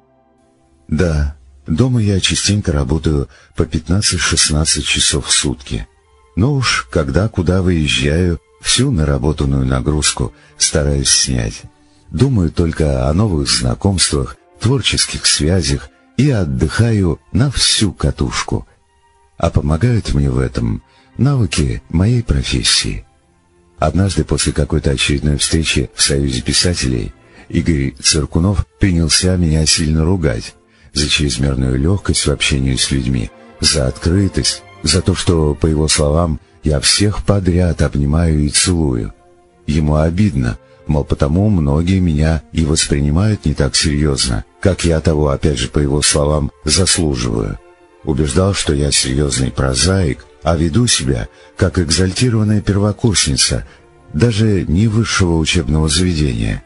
Да, дома я частенько работаю по пятнадцать-шестнадцать часов в сутки. Но уж когда куда выезжаю, всю наработанную нагрузку стараюсь снять. Думаю только о новых знакомствах, творческих связях и отдыхаю на всю катушку. А помогают мне в этом навыки моей профессии. Однажды после какой-то очередной встречи в Союзе писателей Игорь Циркунов принялся меня сильно ругать за чрезмерную легкость в общении с людьми, за открытость, за то, что, по его словам, я всех подряд обнимаю и целую. Ему обидно, мол, потому многие меня и воспринимают не так серьезно, как я того, опять же, по его словам, заслуживаю. Убеждал, что я серьезный прозаик, а веду себя как экзальтированная первокурсница, даже не высшего учебного заведения.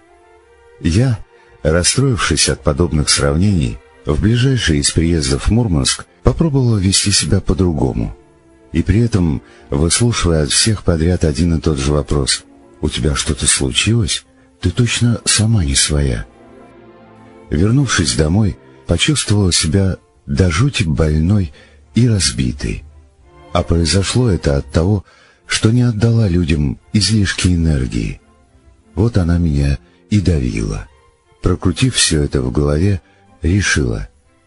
Я, расстроившись от подобных сравнений, в ближайший из приездов в Мурманск попробовал вести себя по-другому. И при этом, выслушивая от всех подряд один и тот же вопрос: «У тебя что-то случилось? Ты точно сама не своя». Вернувшись домой, почувствовала себя до жути больной и разбитой. А произошло это от того, что не отдала людям излишки энергии. Вот она меня и давила. Прокрутив все это в голове, решила: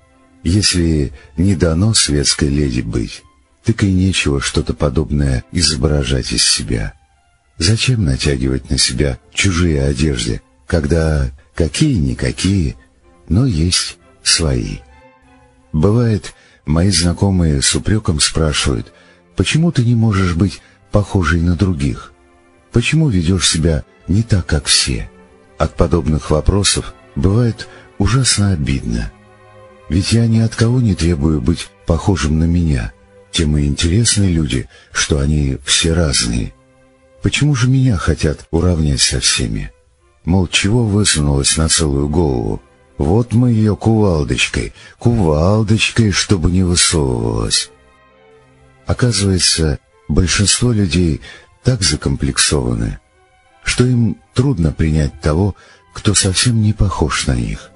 если не дано светской леди быть, так и нечего что-то подобное изображать из себя. Зачем натягивать на себя чужие одежды, когда какие-никакие, но есть свои? Бывает, мои знакомые с упреком спрашивают: почему ты не можешь быть похожей на других? Почему ведешь себя не так, как все? От подобных вопросов бывает ужасно обидно. Ведь я ни от кого не требую быть похожим на меня. Тем и интересны люди, что они все разные. Почему же меня хотят уравнять со всеми? Мол, чего высунулась на целую голову? Вот мы ее кувалдочкой, кувалдочкой, чтобы не высовывалась. Оказывается, большинство людей так закомплексованы, что им трудно принять того, кто совсем не похож на них.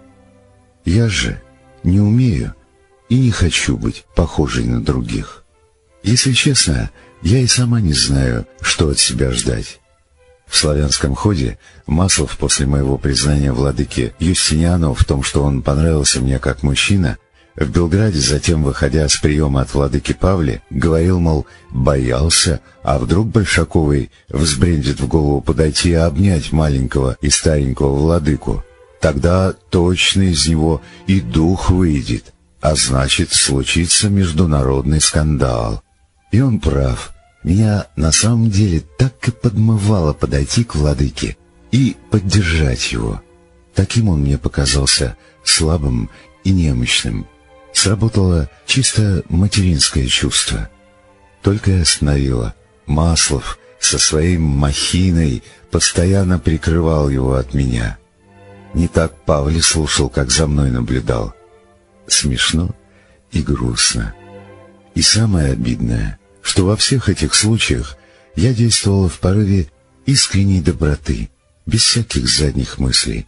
Я же не умею и не хочу быть похожей на других. Если честно, я и сама не знаю, что от себя ждать. В славянском ходе Маслов после моего признания владыке Юстиниану в том, что он понравился мне как мужчина, в Белграде, затем, выходя с приема от владыки Павли, говорил, мол, боялся, а вдруг Большаковой взбрендит в голову подойти и обнять маленького и старенького владыку. Тогда точно из него и дух выйдет, а значит, случится международный скандал. И он прав. Меня на самом деле так и подмывало подойти к владыке и поддержать его. Таким он мне показался слабым и немощным. Сработало чисто материнское чувство. Только я остановила. Маслов со своей махиной постоянно прикрывал его от меня. Не так Павле слушал, как за мной наблюдал. Смешно и грустно. И самое обидное, что во всех этих случаях я действовала в порыве искренней доброты, без всяких задних мыслей.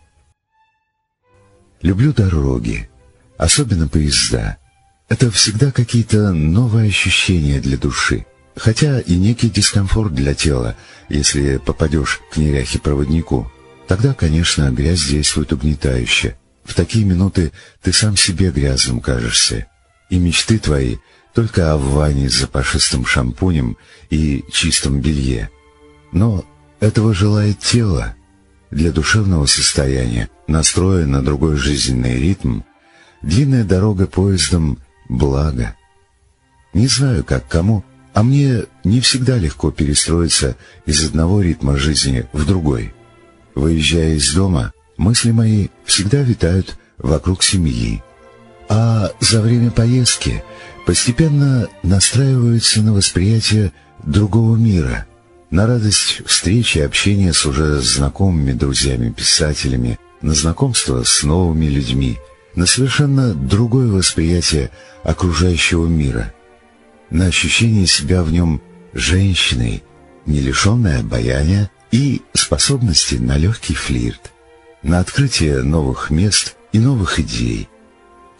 Люблю дороги, особенно поезда. Это всегда какие-то новые ощущения для души, хотя и некий дискомфорт для тела, если попадешь к неряхе-проводнику. Тогда, конечно, грязь действует угнетающе. В такие минуты ты сам себе грязным кажешься, и мечты твои только о ванне с запашистым шампунем и чистом белье. Но этого желает тело. Для душевного состояния, настроя на другой жизненный ритм, длинная дорога поездом — благо. Не знаю, как кому, а мне не всегда легко перестроиться из одного ритма жизни в другой. Выезжая из дома, мысли мои всегда витают вокруг семьи, а за время поездки постепенно настраиваются на восприятие другого мира, на радость встречи и общения с уже знакомыми друзьями-писателями, на знакомство с новыми людьми, на совершенно другое восприятие окружающего мира, на ощущение себя в нем женщиной, не лишенной обаяния и способности на легкий флирт, на открытие новых мест и новых идей.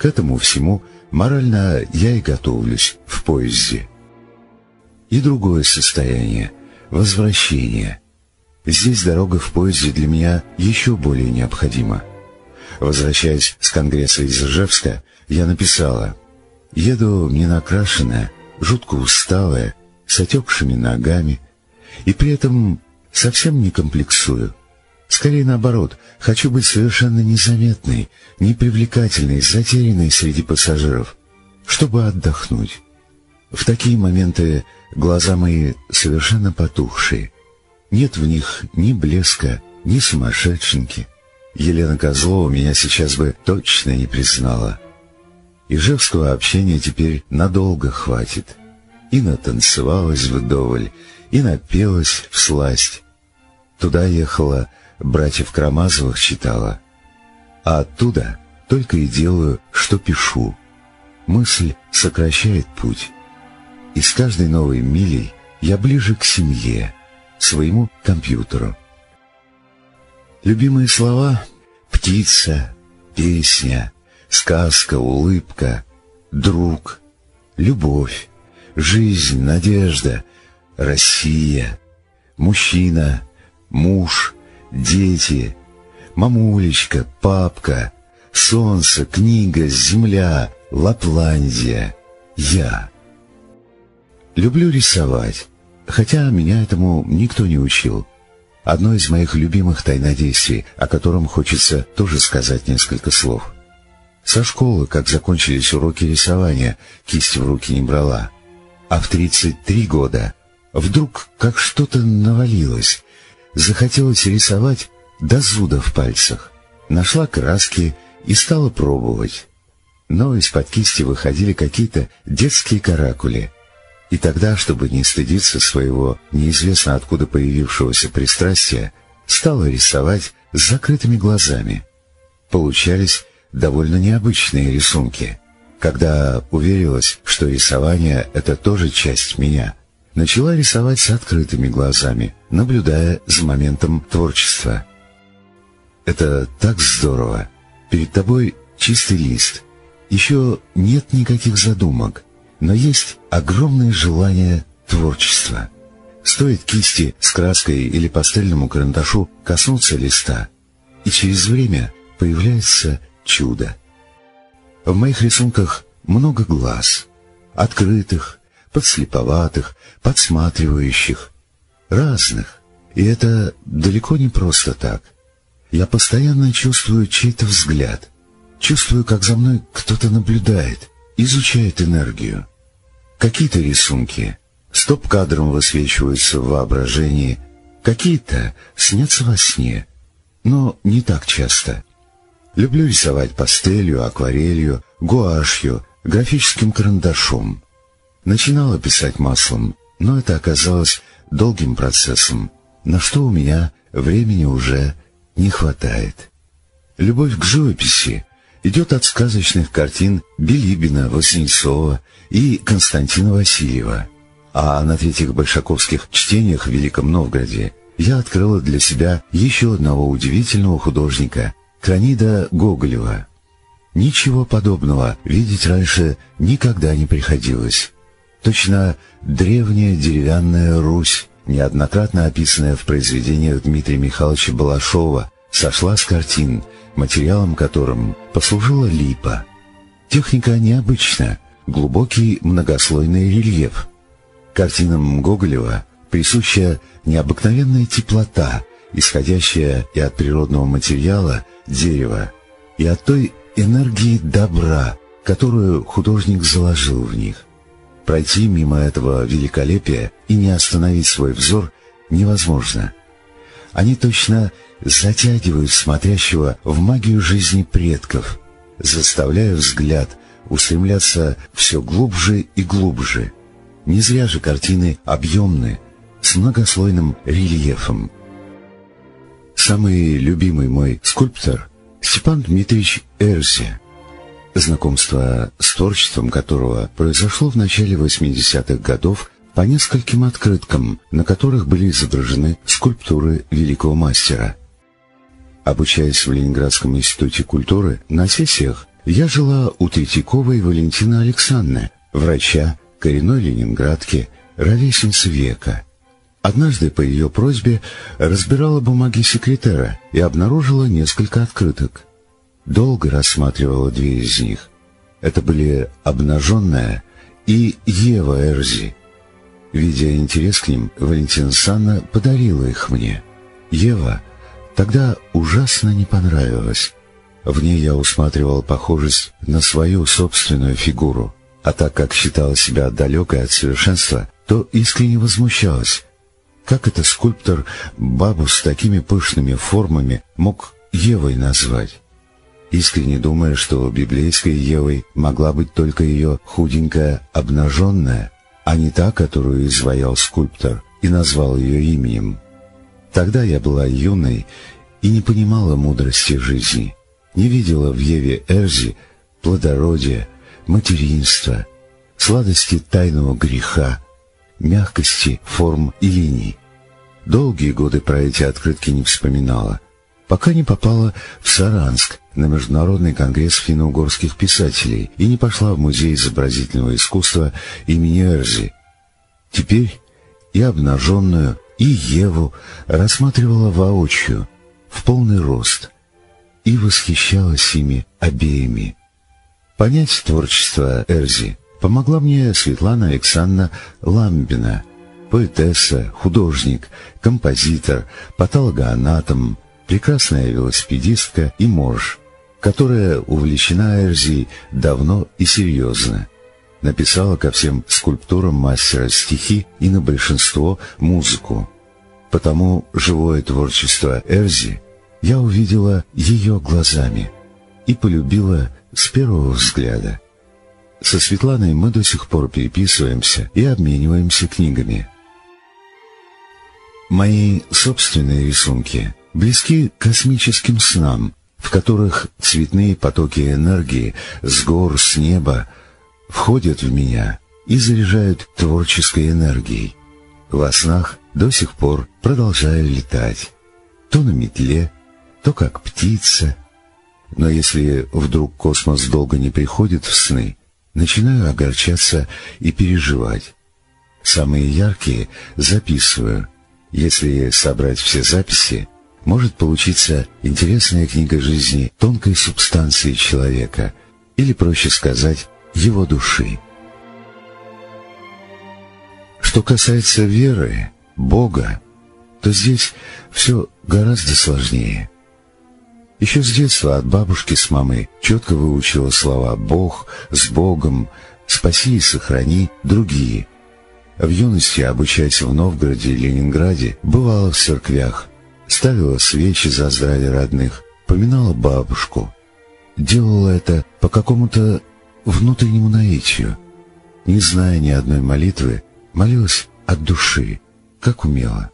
К этому всему морально я и готовлюсь в поезде. И другое состояние — возвращение. Здесь дорога в поезде для меня еще более необходима. Возвращаясь с конгресса из Ижевска, я написала: «Еду ненакрашенная, жутко усталая, с отекшими ногами, и при этом совсем не комплексую. Скорее наоборот, хочу быть совершенно незаметной, непривлекательной, затерянной среди пассажиров, чтобы отдохнуть». В такие моменты глаза мои совершенно потухшие. Нет в них ни блеска, ни сумасшедшенки. Елена Козлова меня сейчас бы точно не признала. Ижевского общения теперь надолго хватит. И натанцевалась вдоволь, и напелась всласть. Туда ехала, братьев Карамазовых читала. А оттуда только и делаю, что пишу. Мысль сокращает путь. И с каждой новой милей я ближе к семье, своему компьютеру. Любимые слова — птица, песня, сказка, улыбка, друг, любовь, жизнь, надежда, Россия, мужчина, муж, дети, мамулечка, папка, солнце, книга, земля, Лапландия, я. Люблю рисовать, хотя меня этому никто не учил. Одно из моих любимых тайнодействий, о котором хочется тоже сказать несколько слов. Со школы, как закончились уроки рисования, кисть в руки не брала. А в тридцать три года вдруг как что-то навалилось. Захотелось рисовать до зуда в пальцах. Нашла краски и стала пробовать. Но из-под кисти выходили какие-то детские каракули. И тогда, чтобы не стыдиться своего неизвестно откуда появившегося пристрастия, стала рисовать с закрытыми глазами. Получались довольно необычные рисунки. Когда уверилась, что рисование — это тоже часть меня, начала рисовать с открытыми глазами, наблюдая за моментом творчества. Это так здорово. Перед тобой чистый лист. Еще нет никаких задумок, но есть огромное желание творчества. Стоит кисти с краской или пастельному карандашу коснуться листа, и через время появляется чудо. В моих рисунках много глаз, открытых, подслеповатых, подсматривающих, разных, и это далеко не просто так. Я постоянно чувствую чей-то взгляд, чувствую, как за мной кто-то наблюдает, изучает энергию. Какие-то рисунки стоп-кадром высвечиваются в воображении, какие-то снятся во сне, но не так часто. Люблю рисовать пастелью, акварелью, гуашью, графическим карандашом. Начинала писать маслом, но это оказалось долгим процессом, на что у меня времени уже не хватает. Любовь к живописи идет от сказочных картин Билибина, Васнецова и Константина Васильева. А на третьих большаковских чтениях в Великом Новгороде я открыла для себя еще одного удивительного художника — Кранида Гоголева. Ничего подобного видеть раньше никогда не приходилось. Точно древняя деревянная Русь, неоднократно описанная в произведениях Дмитрия Михайловича Балашова, сошла с картин, материалом которым послужила липа. Техника необычна, глубокий многослойный рельеф. Картинам Гоголева присуща необыкновенная теплота, исходящая и от природного материала, дерева, и от той энергии добра, которую художник заложил в них. Пройти мимо этого великолепия и не остановить свой взор невозможно. Они точно затягивают смотрящего в магию жизни предков, заставляя взгляд устремляться все глубже и глубже. Не зря же картины объемны, с многослойным рельефом. Самый любимый мой скульптор — Степан Дмитриевич Эрзя, знакомство с творчеством которого произошло в начале восьмидесятых годов по нескольким открыткам, на которых были изображены скульптуры великого мастера. Обучаясь в Ленинградском институте культуры, на сессиях я жила у Третьяковой Валентины Александровны, врача, коренной ленинградки, ровесницы века. Однажды по ее просьбе разбирала бумаги секретаря и обнаружила несколько открыток. Долго рассматривала две из них. Это были «Обнаженная» и «Ева Эрзи». Видя интерес к ним, Валентина Александровна подарила их мне. Ева тогда ужасно не понравилась. В ней я усматривал похожесть на свою собственную фигуру, а так как считала себя далекой от совершенства, то искренне возмущалась. Как это скульптор бабу с такими пышными формами мог Евой назвать? Искренне думая, что библейской Евой могла быть только ее худенькая обнаженная, а не та, которую изваял скульптор и назвал ее именем. Тогда я была юной и не понимала мудрости жизни, не видела в Еве Эрзи плодородия, материнства, сладости тайного греха, мягкости форм и линий. Долгие годы про эти открытки не вспоминала, пока не попала в Саранск на Международный конгресс финно-угорских писателей и не пошла в Музей изобразительного искусства имени Эрзи. Теперь и обнаженную, и Еву рассматривала воочию, в полный рост, и восхищалась ими обеими. Понять творчество Эрзи помогла мне Светлана Александровна Ламбина, поэтесса, художник, композитор, патологоанатом, прекрасная велосипедистка и морж, которая увлечена Эрзи давно и серьезно. Написала ко всем скульптурам мастера стихи и на большинство музыку. Потому живое творчество Эрзи я увидела ее глазами и полюбила с первого взгляда. Со Светланой мы до сих пор переписываемся и обмениваемся книгами. Мои собственные рисунки близки к космическим снам, в которых цветные потоки энергии с гор, с неба входят в меня и заряжают творческой энергией. Во снах до сих пор продолжаю летать, то на метле, то как птица. Но если вдруг космос долго не приходит в сны, начинаю огорчаться и переживать. Самые яркие записываю. Если собрать все записи, может получиться интересная книга жизни тонкой субстанции человека, или, проще сказать, его души. Что касается веры, Бога, то здесь все гораздо сложнее. Еще с детства от бабушки с мамой четко выучила слова «Бог», «с Богом», «спаси и сохрани», другие. В юности, обучаясь в Новгороде и Ленинграде, бывала в церквях, ставила свечи за здравие родных, поминала бабушку. Делала это по какому-то внутреннему наитию. Не зная ни одной молитвы, молилась от души, как умела.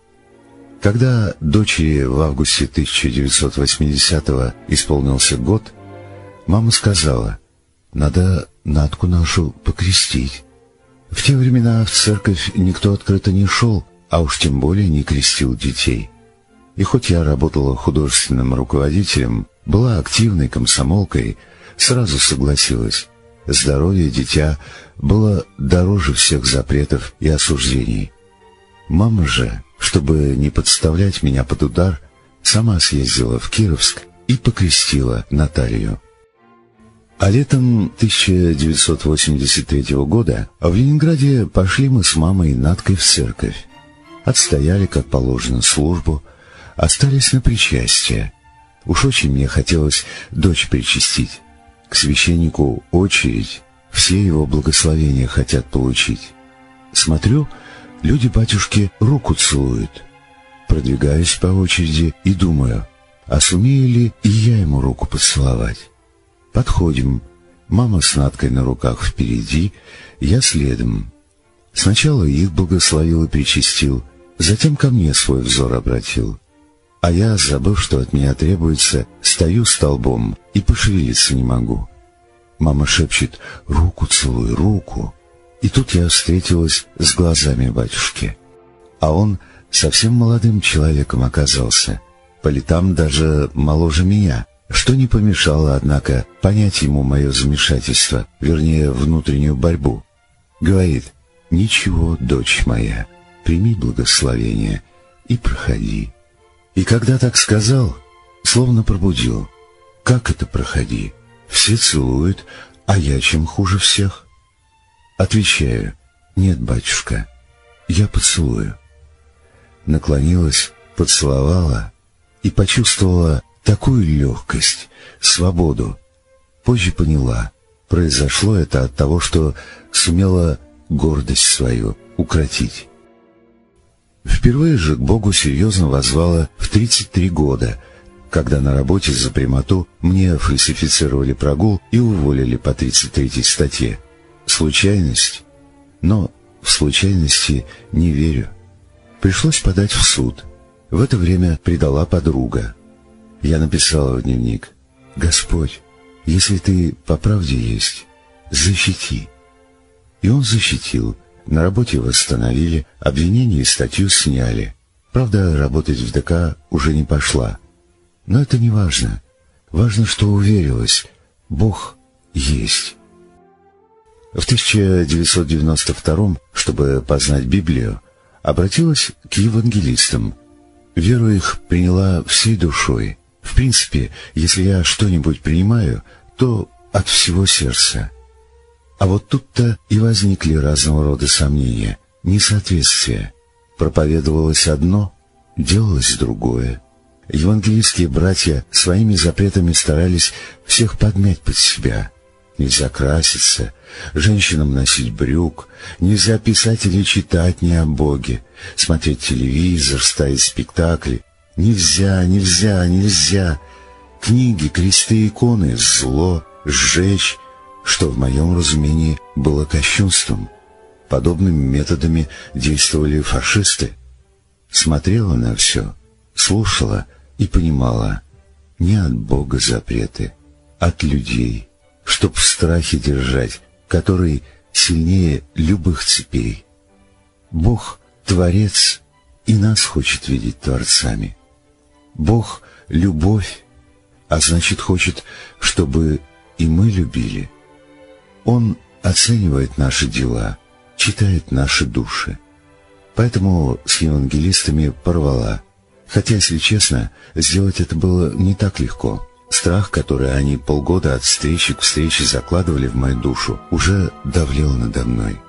Когда дочери в августе тысяча девятьсот восьмидесятого исполнился год, мама сказала: «Надо Натку нашу покрестить». В те времена в церковь никто открыто не шел, а уж тем более не крестил детей. И хоть я работала художественным руководителем, была активной комсомолкой, сразу согласилась. Здоровье дитя было дороже всех запретов и осуждений. Мама же, чтобы не подставлять меня под удар, сама съездила в Кировск и покрестила Наталью. А летом тысяча девятьсот восемьдесят третьего года в Ленинграде пошли мы с мамой и Наткой в церковь. Отстояли, как положено, службу, остались на причастие. Уж очень мне хотелось дочь причастить. К священнику очередь, все его благословения хотят получить. Смотрю, люди батюшки руку целуют. Продвигаюсь по очереди и думаю, а сумею ли и я ему руку поцеловать? Подходим. Мама с Наткой на руках впереди, я следом. Сначала их благословил и причастил, затем ко мне свой взор обратил. А я, забыв, что от меня требуется, стою столбом и пошевелиться не могу. Мама шепчет: «Руку целуй, руку». И тут я встретилась с глазами батюшки. А он совсем молодым человеком оказался, по летам даже моложе меня, что не помешало, однако, понять ему мое замешательство, вернее, внутреннюю борьбу. Говорит: «Ничего, дочь моя, прими благословение и проходи». И когда так сказал, словно пробудил. «Как это проходи? Все целуют, а я чем хуже всех?» Отвечаю: «Нет, батюшка, я поцелую». Наклонилась, поцеловала и почувствовала такую легкость, свободу. Позже поняла, произошло это от того, что сумела гордость свою укротить. Впервые же к Богу серьезно воззвала в тридцать три года, когда на работе за прямоту мне фальсифицировали прогул и уволили по тридцать третьей статье. Случайность? Но в случайности не верю. Пришлось подать в суд. В это время предала подруга. Я написала в дневник: «Господь, если ты по правде есть, защити». И он защитил. На работе восстановили, обвинение и статью сняли. Правда, работать в ДК уже не пошла. Но это не важно. Важно, что уверилась: Бог есть. В тысяча девятьсот девяносто втором, чтобы познать Библию, обратилась к евангелистам. Веру их приняла всей душой. В принципе, если я что-нибудь принимаю, то от всего сердца. А вот тут-то и возникли разного рода сомнения, несоответствия. Проповедовалось одно, делалось другое. Евангелистские братья своими запретами старались всех подмять под себя. Нельзя краситься, женщинам носить брюк, нельзя писать или читать не о Боге, смотреть телевизор, ставить спектакли. Нельзя, нельзя, нельзя. Книги, кресты, иконы — зло, сжечь, что в моем разумении было кощунством. Подобными методами действовали фашисты. Смотрела на все, слушала и понимала: не от Бога запреты, от людей, чтоб в страхе держать, который сильнее любых цепей. Бог — Творец, и нас хочет видеть творцами. Бог — любовь, а значит, хочет, чтобы и мы любили. Он оценивает наши дела, читает наши души. Поэтому с евангелистами порвала. Хотя, если честно, сделать это было не так легко. Страх, который они полгода от встречи к встрече закладывали в мою душу, уже давлел надо мной.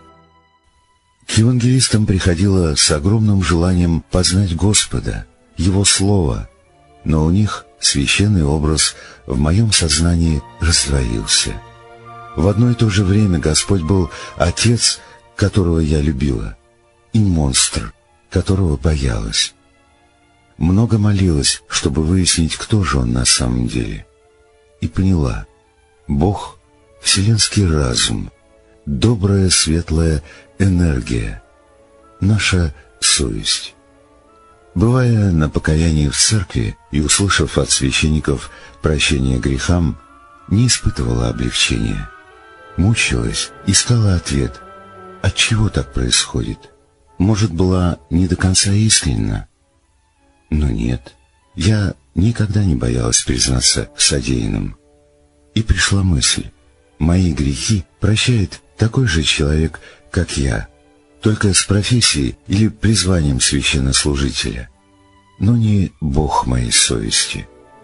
К евангелистам приходила с огромным желанием познать Господа, Его Слово, но у них священный образ в моем сознании раздвоился. В одно и то же время Господь был Отец, которого я любила, и монстр, которого боялась. Много молилась, чтобы выяснить, кто же Он на самом деле. И поняла: Бог — вселенский разум, добрая светлая энергия, наша совесть. Бывая на покаянии в церкви и услышав от священников прощение грехам, не испытывала облегчения. Мучилась, искала ответ: отчего так происходит? Может, была не до конца искренна? Но нет, я никогда не боялась признаться в содеянном. И пришла мысль: мои грехи прощает такой же человек, как я, только с профессией или призванием священнослужителя, но не Бог моей совести.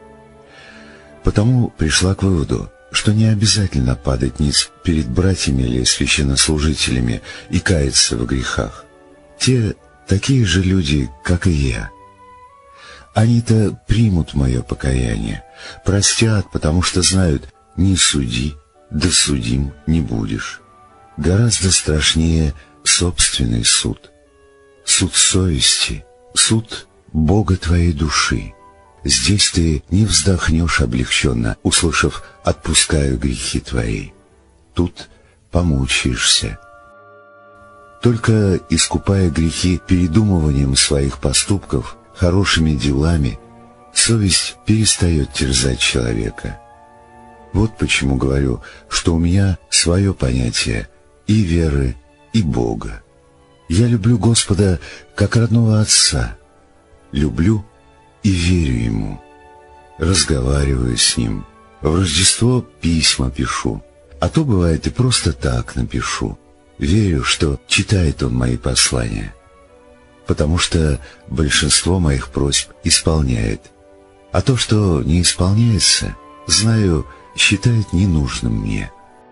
Потому пришла к выводу, что не обязательно падать ниц перед братьями или священнослужителями и каяться в грехах. Те такие же люди, как и я. Они-то примут мое покаяние, простят, потому что знают: не суди, да судим не будешь. Гораздо страшнее собственный суд. Суд совести, суд Бога твоей души. Здесь ты не вздохнешь облегченно, услышав: «Отпускаю грехи твои». Тут помучаешься. Только искупая грехи передумыванием своих поступков, хорошими делами, совесть перестает терзать человека. Вот почему говорю, что у меня свое понятие и веры, и Бога. Я люблю Господа как родного Отца, люблю и верю Ему. разговариваю с ним. В Рождество письма пишу, а то бывает и просто так напишу. Верю, что читает он мои послания, потому что большинство моих просьб исполняет. А то, что не исполняется, знаю, считает ненужным мне.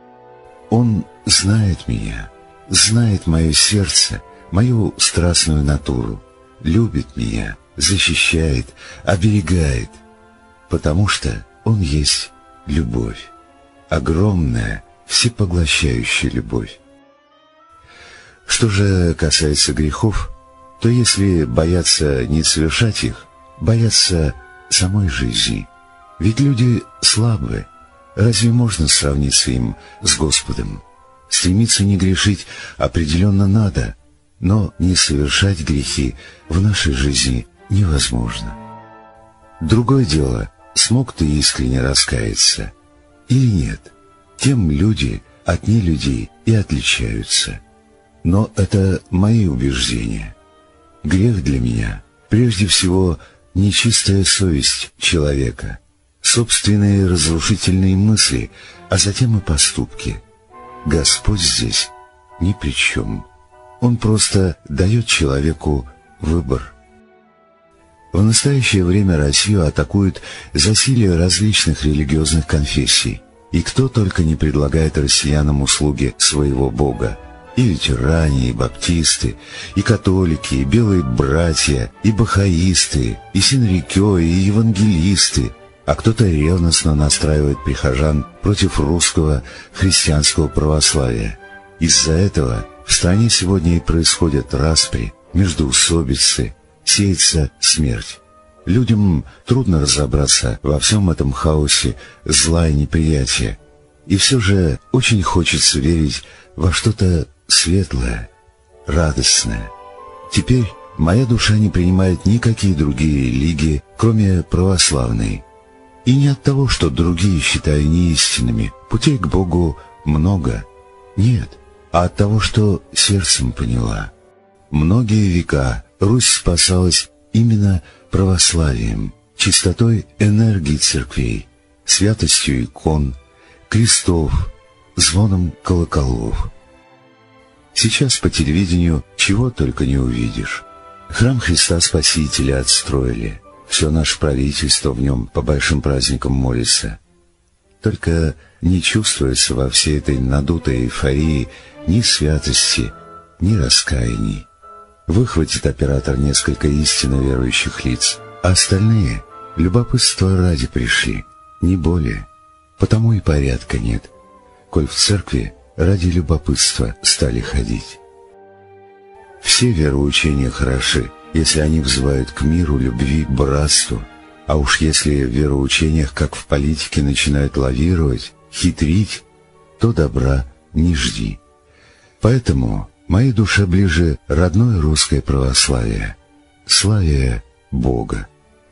Он знает меня, знает мое сердце, мою страстную натуру, любит меня, защищает, оберегает, потому что он есть любовь, огромная, всепоглощающая любовь. Что же касается грехов, то если бояться не совершать их, бояться самой жизни. Ведь люди слабы. Разве можно сравниться им с Господом? Стремиться не грешить определенно надо, но не совершать грехи в нашей жизни невозможно. Другое дело, смог ты искренне раскаяться или нет. Тем люди от нелюдей и отличаются. Но это мои убеждения. Грех для меня прежде всего нечистая совесть человека, собственные разрушительные мысли, а затем и поступки. Господь здесь ни при чем. Он просто дает человеку выбор. В настоящее время Россию атакуют засилие различных религиозных конфессий, и кто только не предлагает россиянам услуги своего Бога. И лютеране, и баптисты, и католики, и белые братья, и бахаисты, и синрикё, и евангелисты, а кто-то ревностно настраивает прихожан против русского христианского православия. Из-за этого в стране сегодня и происходят распри, междоусобицы, сеется смерть. Людям трудно разобраться во всем этом хаосе зла и неприятия, и все же очень хочется верить во что-то светлое, радостное. Теперь моя душа не принимает никакие другие религии, кроме православной. И не от того, что другие считаю неистинными, путей к Богу много, нет, а от того, что сердцем поняла. Многие века Русь спасалась именно православием, чистотой энергии церквей, святостью икон, крестов, звоном колоколов. Сейчас по телевидению чего только не увидишь. Храм Христа Спасителя отстроили, все наше правительство в нем по большим праздникам молится. Только не чувствуется во всей этой надутой эйфории ни святости, ни раскаяний. Выхватит оператор несколько истинно верующих лиц, а остальные любопытство ради пришли, не более. Потому и порядка нет, коль в церкви ради любопытства стали ходить. Все вероучения хороши, если они взывают к миру, любви, братству, а уж если в вероучениях, как в политике, начинают лавировать, хитрить, то добра не жди. Поэтому моей душе ближе родное русское православие, славие Бога.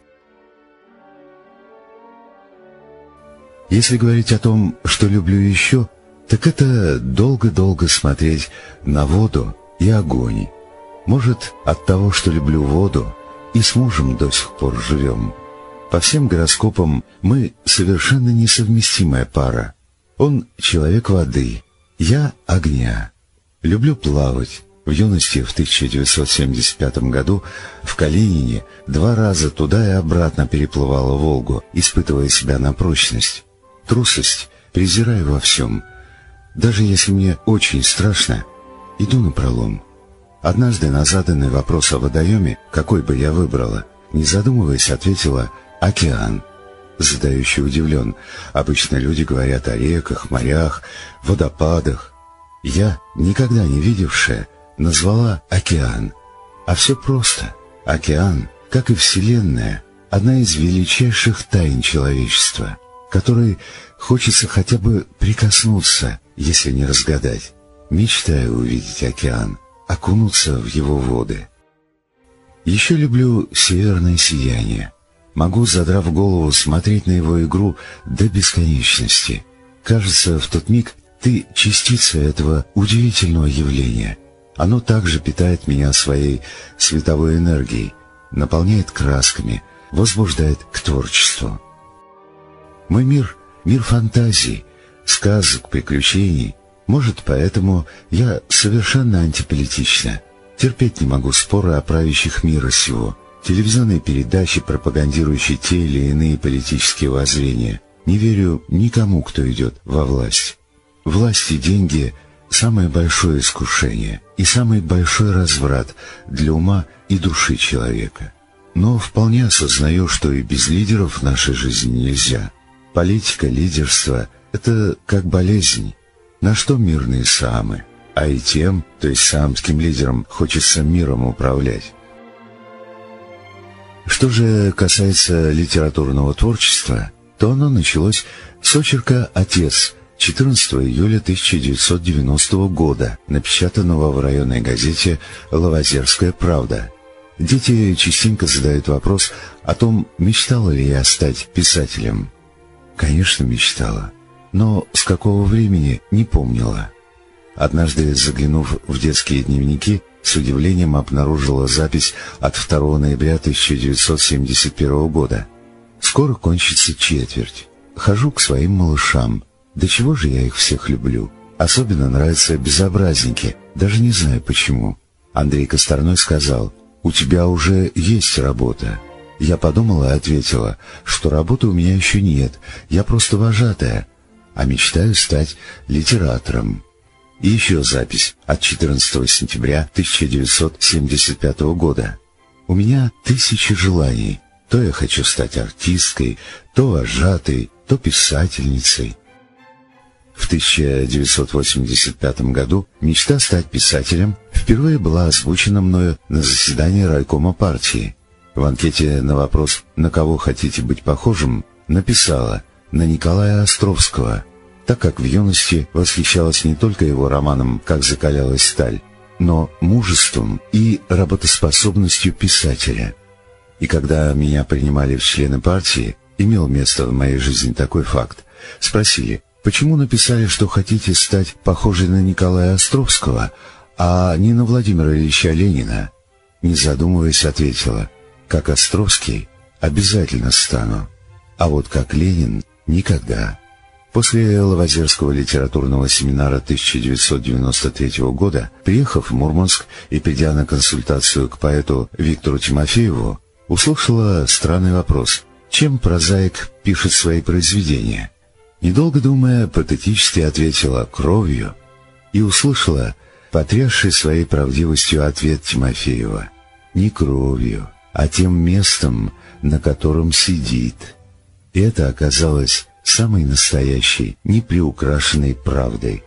Если говорить о том, что люблю еще, так это долго-долго смотреть на воду и огонь. Может, от того, что люблю воду, и с мужем до сих пор живем. По всем гороскопам мы совершенно несовместимая пара. Он человек воды, я огня. Люблю плавать. В юности, в тысяча девятьсот семьдесят пятом году, в Калинине два раза туда и обратно переплывала Волгу, испытывая себя на прочность. Трусость презираю во всем. Даже если мне очень страшно, иду напролом. Однажды на заданный вопрос о водоеме, какой бы я выбрала, не задумываясь, ответила «океан». Задающий удивлен. Обычно люди говорят о реках, морях, водопадах. Я, никогда не видевшая, назвала океан. А все просто. Океан, как и Вселенная, одна из величайших тайн человечества, которой хочется хотя бы прикоснуться, если не разгадать. Мечтаю увидеть океан, окунуться в его воды. Еще люблю северное сияние. Могу, задрав голову, смотреть на его игру до бесконечности. Кажется, в тот миг ты частица этого удивительного явления. Оно также питает меня своей световой энергией, наполняет красками, возбуждает к творчеству. Мой мир — мир фантазий, сказок, приключений. Может, поэтому я совершенно антиполитична. Терпеть не могу споры о правящих мира сего, телевизионные передачи, пропагандирующие те или иные политические воззрения. Не верю никому, кто идет во власть. Власть и деньги — самое большое искушение и самый большой разврат для ума и души человека. Но вполне осознаю, что и без лидеров в нашей жизни нельзя. Политика, лидерство — это как болезнь. На что мирные самы? А и тем, то есть самским лидерам, хочется миром управлять. Что же касается литературного творчества, то оно началось с очерка «Отец» четырнадцатого июля тысяча девятьсот девяностого года, напечатанного в районной газете «Лавазерская правда». Дети частенько задают вопрос о том, мечтала ли я стать писателем. Конечно, мечтала, но с какого времени не помнила. Однажды, заглянув в детские дневники, с удивлением обнаружила запись от второго ноября тысяча девятьсот семьдесят первого года. «Скоро кончится четверть. Хожу к своим малышам. Да чего же я их всех люблю. Особенно нравятся безобразники, даже не знаю почему». Андрей Косторной сказал: «У тебя уже есть работа». Я подумала и ответила, что работы у меня еще нет, я просто вожатая, а мечтаю стать литератором. И еще запись от четырнадцатого сентября тысяча девятьсот семьдесят пятого года. «У меня тысячи желаний. То я хочу стать артисткой, то вожатой, то писательницей». В тысяча девятьсот восемьдесят пятом году мечта стать писателем впервые была озвучена мною на заседании райкома партии. В анкете на вопрос «На кого хотите быть похожим?» написала «На Николая Островского», так как в юности восхищалась не только его романом «Как закалялась сталь», но мужеством и работоспособностью писателя. И когда меня принимали в члены партии, имел место в моей жизни такой факт. Спросили: почему написали, что хотите стать похожей на Николая Островского, а не на Владимира Ильича Ленина? Не задумываясь, ответила: как Островский обязательно стану, а вот как Ленин никогда. После Лавазерского литературного семинара тысяча девятьсот девяносто третьего года, приехав в Мурманск и придя на консультацию к поэту Виктору Тимофееву, услышала странный вопрос: чем прозаик пишет свои произведения? Недолго думая, патетически ответила: кровью, и услышала потрясший своей правдивостью ответ Тимофеева: не кровью, а тем местом, на котором сидит. И это оказалось самой настоящей, неприукрашенной правдой.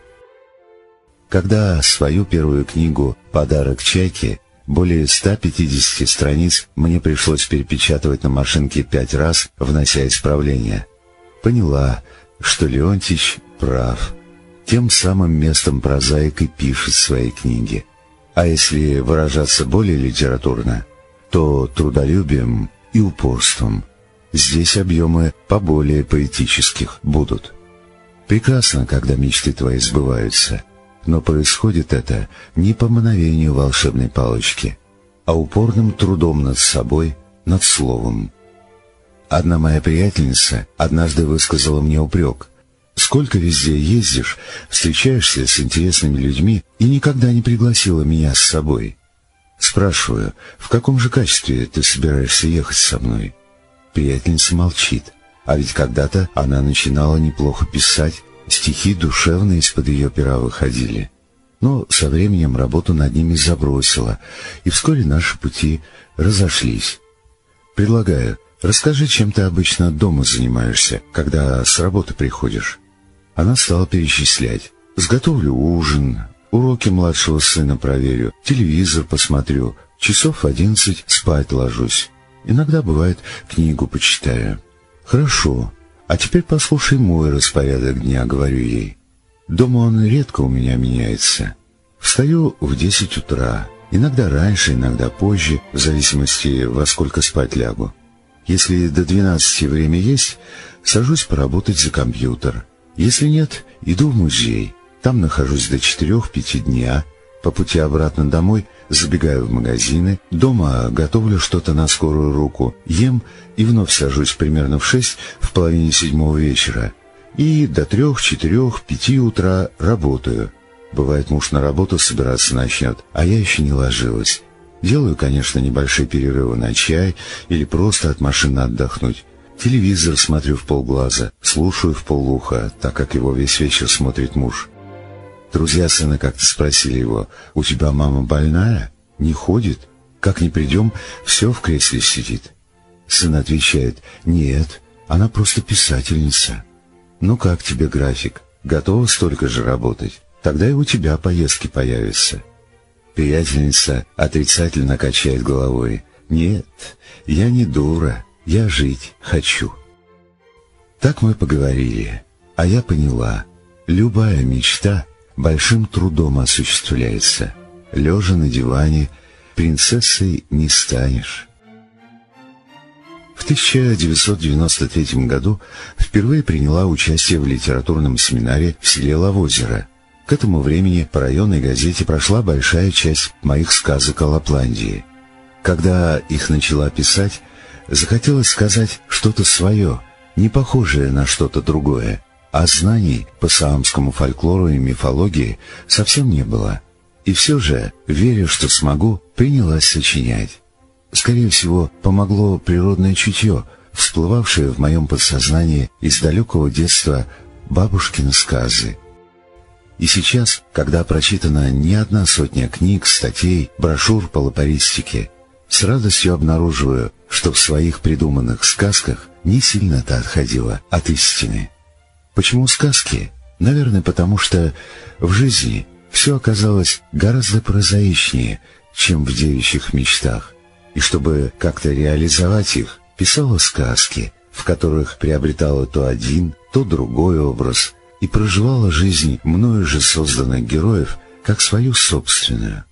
Когда свою первую книгу «Подарок чайке», более ста пятидесяти страниц, мне пришлось перепечатывать на машинке пять раз, внося исправления, поняла, что Леонтьич прав. Тем самым местом прозаик и пишет свои книги. А если выражаться более литературно, то трудолюбием и упорством. Здесь объемы поболее поэтических будут. Прекрасно, когда мечты твои сбываются, но происходит это не по мановению волшебной палочки, а упорным трудом над собой, над словом. Одна моя приятельница однажды высказала мне упрек: сколько везде ездишь, встречаешься с интересными людьми и никогда не пригласила меня с собой. Спрашиваю: в каком же качестве ты собираешься ехать со мной? Приятельница молчит, а ведь когда-то она начинала неплохо писать, стихи душевные из-под ее пера выходили. Но со временем работу над ними забросила, и вскоре наши пути разошлись. Предлагаю: расскажи, чем ты обычно дома занимаешься, когда с работы приходишь. Она стала перечислять: сготовлю ужин, уроки младшего сына проверю, телевизор посмотрю, часов в одиннадцать спать ложусь. Иногда, бывает, книгу почитаю. Хорошо, а теперь послушай мой распорядок дня, говорю ей. Дома он редко у меня меняется. Встаю в десять утра, иногда раньше, иногда позже, в зависимости, во сколько спать лягу. Если до двенадцати время есть, сажусь поработать за компьютер. Если нет, иду в музей. Там нахожусь до четырех-пяти дня, По пути обратно домой забегаю в магазины, дома готовлю что-то на скорую руку, ем и вновь сажусь примерно в шесть, в половине седьмого вечера. И до трех, четырех, пяти утра работаю. Бывает, муж на работу собираться начнет, а я еще не ложилась. Делаю, конечно, небольшие перерывы на чай или просто от машины отдохнуть. Телевизор смотрю в полглаза, слушаю в полуха, так как его весь вечер смотрит муж. Друзья сына как-то спросили его: «У тебя мама больная? Не ходит? Как не придем, все в кресле сидит». Сын отвечает: «Нет, она просто писательница». «Ну как тебе график? Готова столько же работать? Тогда и у тебя поездки появятся». Приятельница отрицательно качает головой: «Нет, я не дура, я жить хочу». Так мы поговорили, а я поняла: любая мечта большим трудом осуществляется. Лежа на диване, принцессой не станешь. В тысяча девятьсот девяносто третьем году впервые приняла участие в литературном семинаре в селе Лавозеро. К этому времени по районной газете прошла большая часть моих сказок о Лапландии. Когда их начала писать, захотелось сказать что-то свое, не похожее на что-то другое, а знаний по саамскому фольклору и мифологии совсем не было. И все же, веря, что смогу, принялась сочинять. Скорее всего, помогло природное чутье, всплывавшее в моем подсознании из далекого детства бабушкины сказы. И сейчас, когда прочитана не одна сотня книг, статей, брошюр по лапаристике, с радостью обнаруживаю, что в своих придуманных сказках не сильно-то отходила от истины. Почему сказки? Наверное, потому что в жизни все оказалось гораздо прозаичнее, чем в девичьих мечтах. И чтобы как-то реализовать их, писала сказки, в которых приобретала то один, то другой образ и проживала жизнь мною же созданных героев как свою собственную.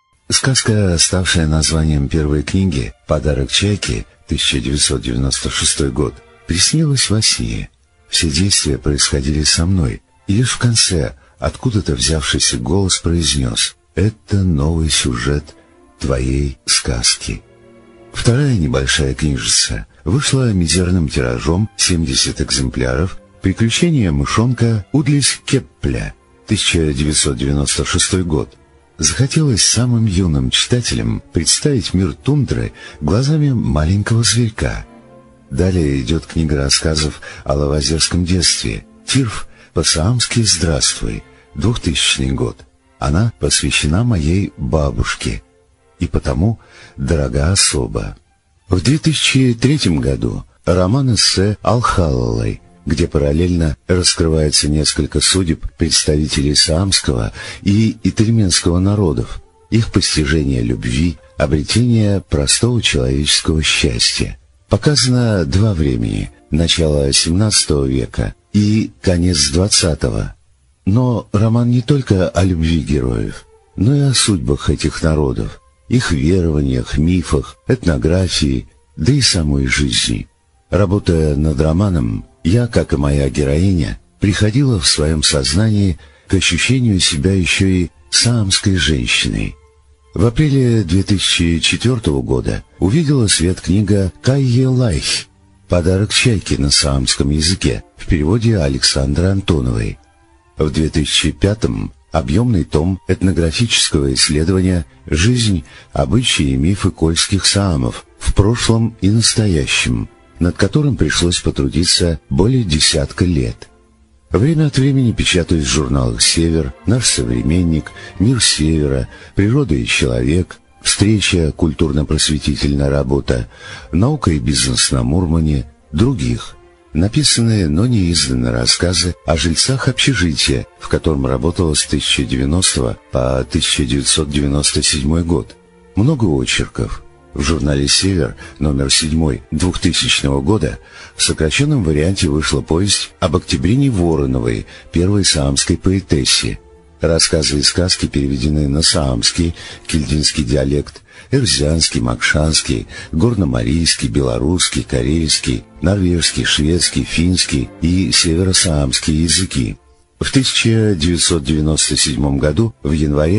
Сказка, ставшая названием первой книги «Подарок чайки», тысяча девятьсот девяносто шестой год, приснилась во сне. Все действия происходили со мной, и лишь в конце откуда-то взявшийся голос произнес: «Это новый сюжет твоей сказки». Вторая небольшая книжица вышла мизерным тиражом семьдесят экземпляров «Приключения мышонка Удлис Кеппля», тысяча девятьсот девяносто шестой год. Захотелось самым юным читателям представить мир тундры глазами маленького зверька. Далее идет книга рассказов о лавозерском детстве «Тирф по-саамски «Здравствуй», двухтысячный год». Она посвящена моей бабушке и потому дорога особо. В две тысячи третьем году роман-эссе «Алхалалай», где параллельно раскрывается несколько судеб представителей саамского и итальменского народов, их постижение любви, обретение простого человеческого счастья. Показано два времени: начало семнадцатого века и конец двадцатого. Но роман не только о любви героев, но и о судьбах этих народов, их верованиях, мифах, этнографии, да и самой жизни. Работая над романом, я, как и моя героиня, приходила в своем сознании к ощущению себя еще и саамской женщиной. В апреле две тысячи четвёртого года увидела свет книга «Кайе Лайх» «Подарок чайки» на саамском языке в переводе Александры Антоновой. В две тысячи пятом объемный том этнографического исследования «Жизнь, обычаи и мифы кольских саамов в прошлом и настоящем», над которым пришлось потрудиться более десятка лет. Время от времени печатаюсь в журналах «Север», «Наш современник», «Мир Севера», «Природа и человек», «Встреча», культурно-просветительная работа, «Наука и бизнес на Мурмане», других. Написанные, но не изданные рассказы о жильцах общежития, в котором работала с тысяча девятьсот девяностого по тысяча девятьсот девяносто седьмой год. Много очерков. В журнале «Север» номер седьмой двухтысячного года в сокращенном варианте вышла повесть об Октябрине Вороновой, первой саамской поэтессе. Рассказы и сказки переведены на саамский, кильдинский диалект, эрзианский, макшанский, горномарийский, белорусский, карельский, норвежский, шведский, финский и северосаамский языки. В тысяча девятьсот девяносто седьмом году, в январе,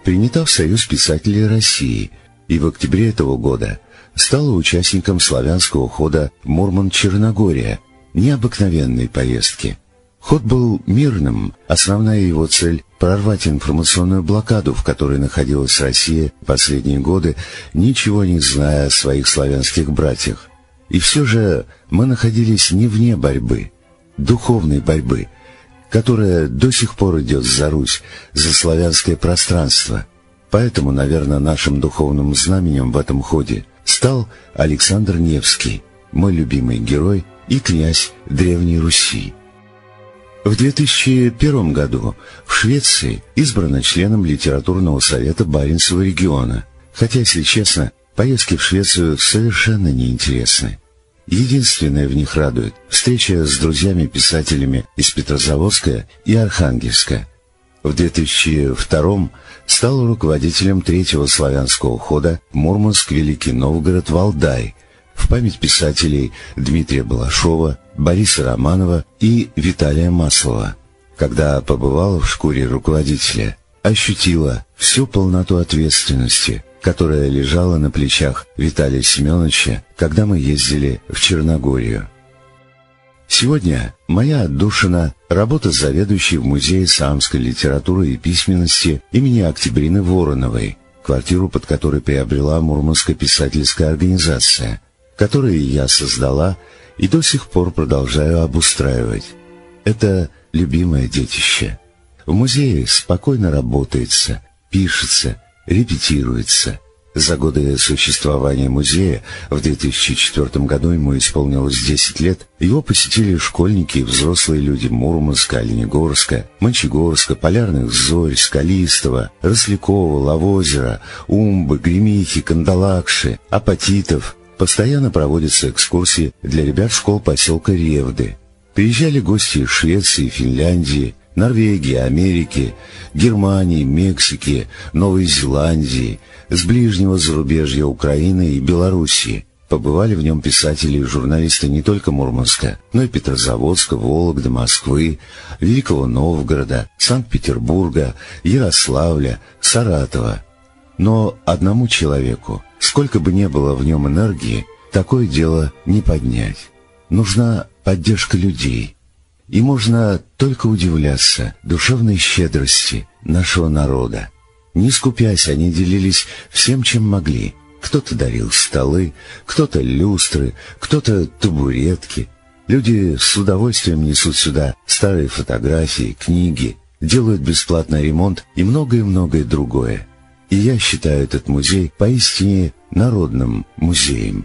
принята в Союз писателей России и в октябре этого года стала участником славянского хода Мурман-Черногория, необыкновенной поездки. Ход был мирным, основная его цель — прорвать информационную блокаду, в которой находилась Россия последние годы, ничего не зная о своих славянских братьях. И все же мы находились не вне борьбы, духовной борьбы, которая до сих пор идет за Русь, за славянское пространство. Поэтому, наверное, нашим духовным знаменем в этом ходе стал Александр Невский, мой любимый герой и князь Древней Руси. В две тысячи первом году в Швеции избрана членом литературного совета Баренцева региона, хотя, если честно, поездки в Швецию совершенно неинтересны. Единственное в них радует — встреча с друзьями-писателями из Петрозаводска и Архангельска. В две тысячи втором стал руководителем третьего славянского хода Мурманск-Великий Новгород-Валдай в память писателей Дмитрия Балашова, Бориса Романова и Виталия Маслова. Когда побывала в шкуре руководителя, ощутила всю полноту ответственности, которая лежала на плечах Виталия Семеновича, когда мы ездили в Черногорию. Сегодня моя отдушина — работа заведующей в Музее саамской литературы и письменности имени Октябрины Вороновой, квартиру под которой приобрела Мурманская писательская организация, которую я создала и до сих пор продолжаю обустраивать. Это любимое детище. В музее спокойно работается, пишется, репетируется. За годы существования музея, в две тысячи четвёртом году ему исполнилось десять лет, его посетили школьники и взрослые люди Мурманска, Оленегорска, Мончегорска, Полярных Зорь, Скалистого, Рослякова, Лавозера, Умбы, Гремихи, Кандалакши, Апатитов. Постоянно проводятся экскурсии для ребят школ поселка Ревды. Приезжали гости из Швеции, Финляндии, Норвегии, Америки, Германии, Мексики, Новой Зеландии, с ближнего зарубежья Украины и Белоруссии. Побывали в нем писатели и журналисты не только Мурманска, но и Петрозаводска, Вологды, Москвы, Великого Новгорода, Санкт-Петербурга, Ярославля, Саратова. Но одному человеку, сколько бы ни было в нем энергии, такое дело не поднять. Нужна поддержка людей. И можно только удивляться душевной щедрости нашего народа. Не скупясь, они делились всем, чем могли. Кто-то дарил столы, кто-то люстры, кто-то табуретки. Люди с удовольствием несут сюда старые фотографии, книги, делают бесплатный ремонт и многое-многое другое. И я считаю этот музей поистине народным музеем.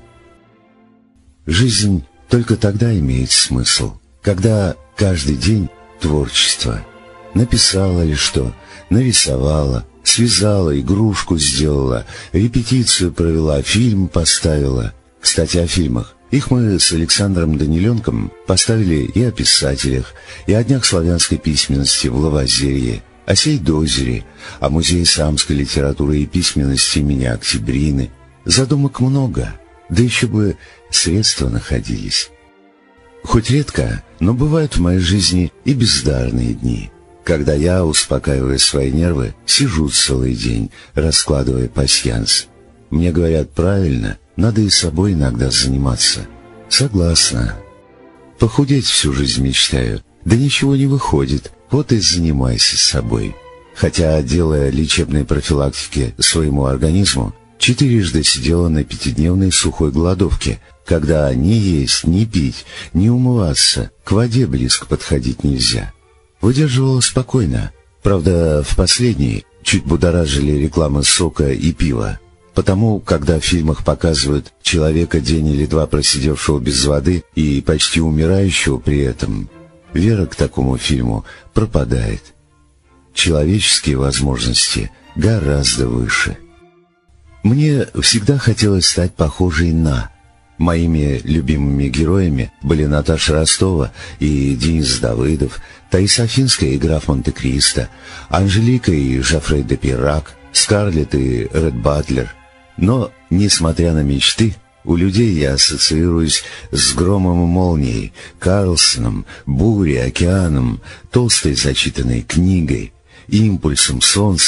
Жизнь только тогда имеет смысл, когда каждый день творчество. Написала ли что, нарисовала, связала, игрушку сделала, репетицию провела, фильм поставила. Кстати, о фильмах. Их мы с Александром Даниленком поставили и о писателях, и о днях славянской письменности в Лавозерье, о Сейдозере, о Музее саамской литературы и письменности имени Октябрины. Задумок много, да еще бы средства находились. Хоть редко, но бывают в моей жизни и бездарные дни, когда я, успокаивая свои нервы, сижу целый день, раскладывая пасьянс. Мне говорят, правильно, надо и собой иногда заниматься. Согласна. Похудеть всю жизнь мечтаю, да ничего не выходит, вот и занимайся собой. Хотя, делая лечебные профилактики своему организму, четырежды сидела на пятидневной сухой голодовке, когда ни есть, ни пить, ни умываться, к воде близко подходить нельзя. Выдерживала спокойно. Правда, в последней чуть будоражили рекламы сока и пива. Потому, когда в фильмах показывают человека день или два просидевшего без воды и почти умирающего при этом, вера к такому фильму пропадает. Человеческие возможности гораздо выше. Мне всегда хотелось стать похожей на... Моими любимыми героями были Наташа Ростова и Денис Давыдов, Таис Афинская и граф Монте-Кристо, Анжелика и Жофрей де Пирак, Скарлетт и Ред Батлер. Но, несмотря на мечты, у людей я ассоциируюсь с громом и молнией, Карлсоном, бурей, океаном, толстой зачитанной книгой, импульсом, солнцем,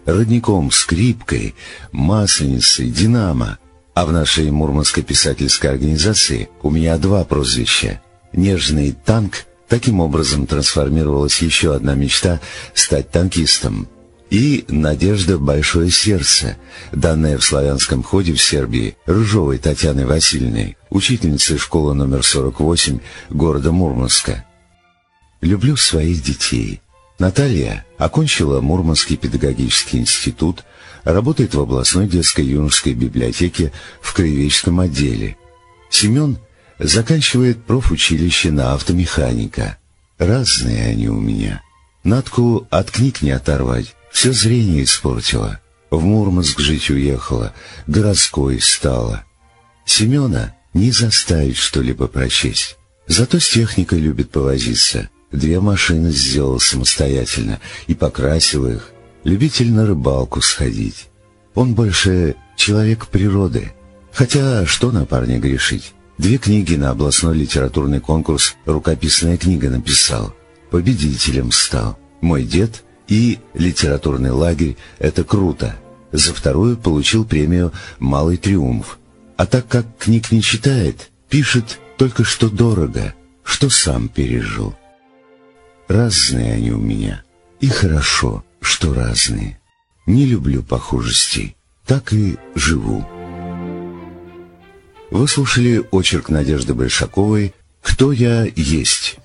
родником, скрипкой, масленицей, динамо. А в нашей Мурманской писательской организации у меня два прозвища. «Нежный танк», таким образом трансформировалась еще одна мечта — стать танкистом. И «Надежда большое сердце», данная в славянском ходе в Сербии Рыжовой Татьяной Васильевной, учительницей школы номер сорок восемь города Мурманска. Люблю своих детей. Наталья окончила Мурманский педагогический институт, работает в областной детско-юношеской библиотеке в краеведческом отделе. Семен заканчивает профучилище на автомеханика. Разные они у меня. Натку от книг не оторвать, все зрение испортила. В Мурманск жить уехала, городской стала. Семена не заставить что-либо прочесть. Зато с техникой любит повозиться. Две машины сделал самостоятельно и покрасил их. Любитель на рыбалку сходить. Он больше человек природы. Хотя что на парня грешить? Две книги на областной литературный конкурс «Рукописная книга» написал. Победителем стал. «Мой дед» и «Литературный лагерь» — это круто. За вторую получил премию «Малый триумф». А так как книг не читает, пишет только что дорого, что сам пережил. Разные они у меня. И хорошо, что разные. Не люблю похожестей. Так и живу. Вы слушали очерк Надежды Большаковой «Кто я есть?».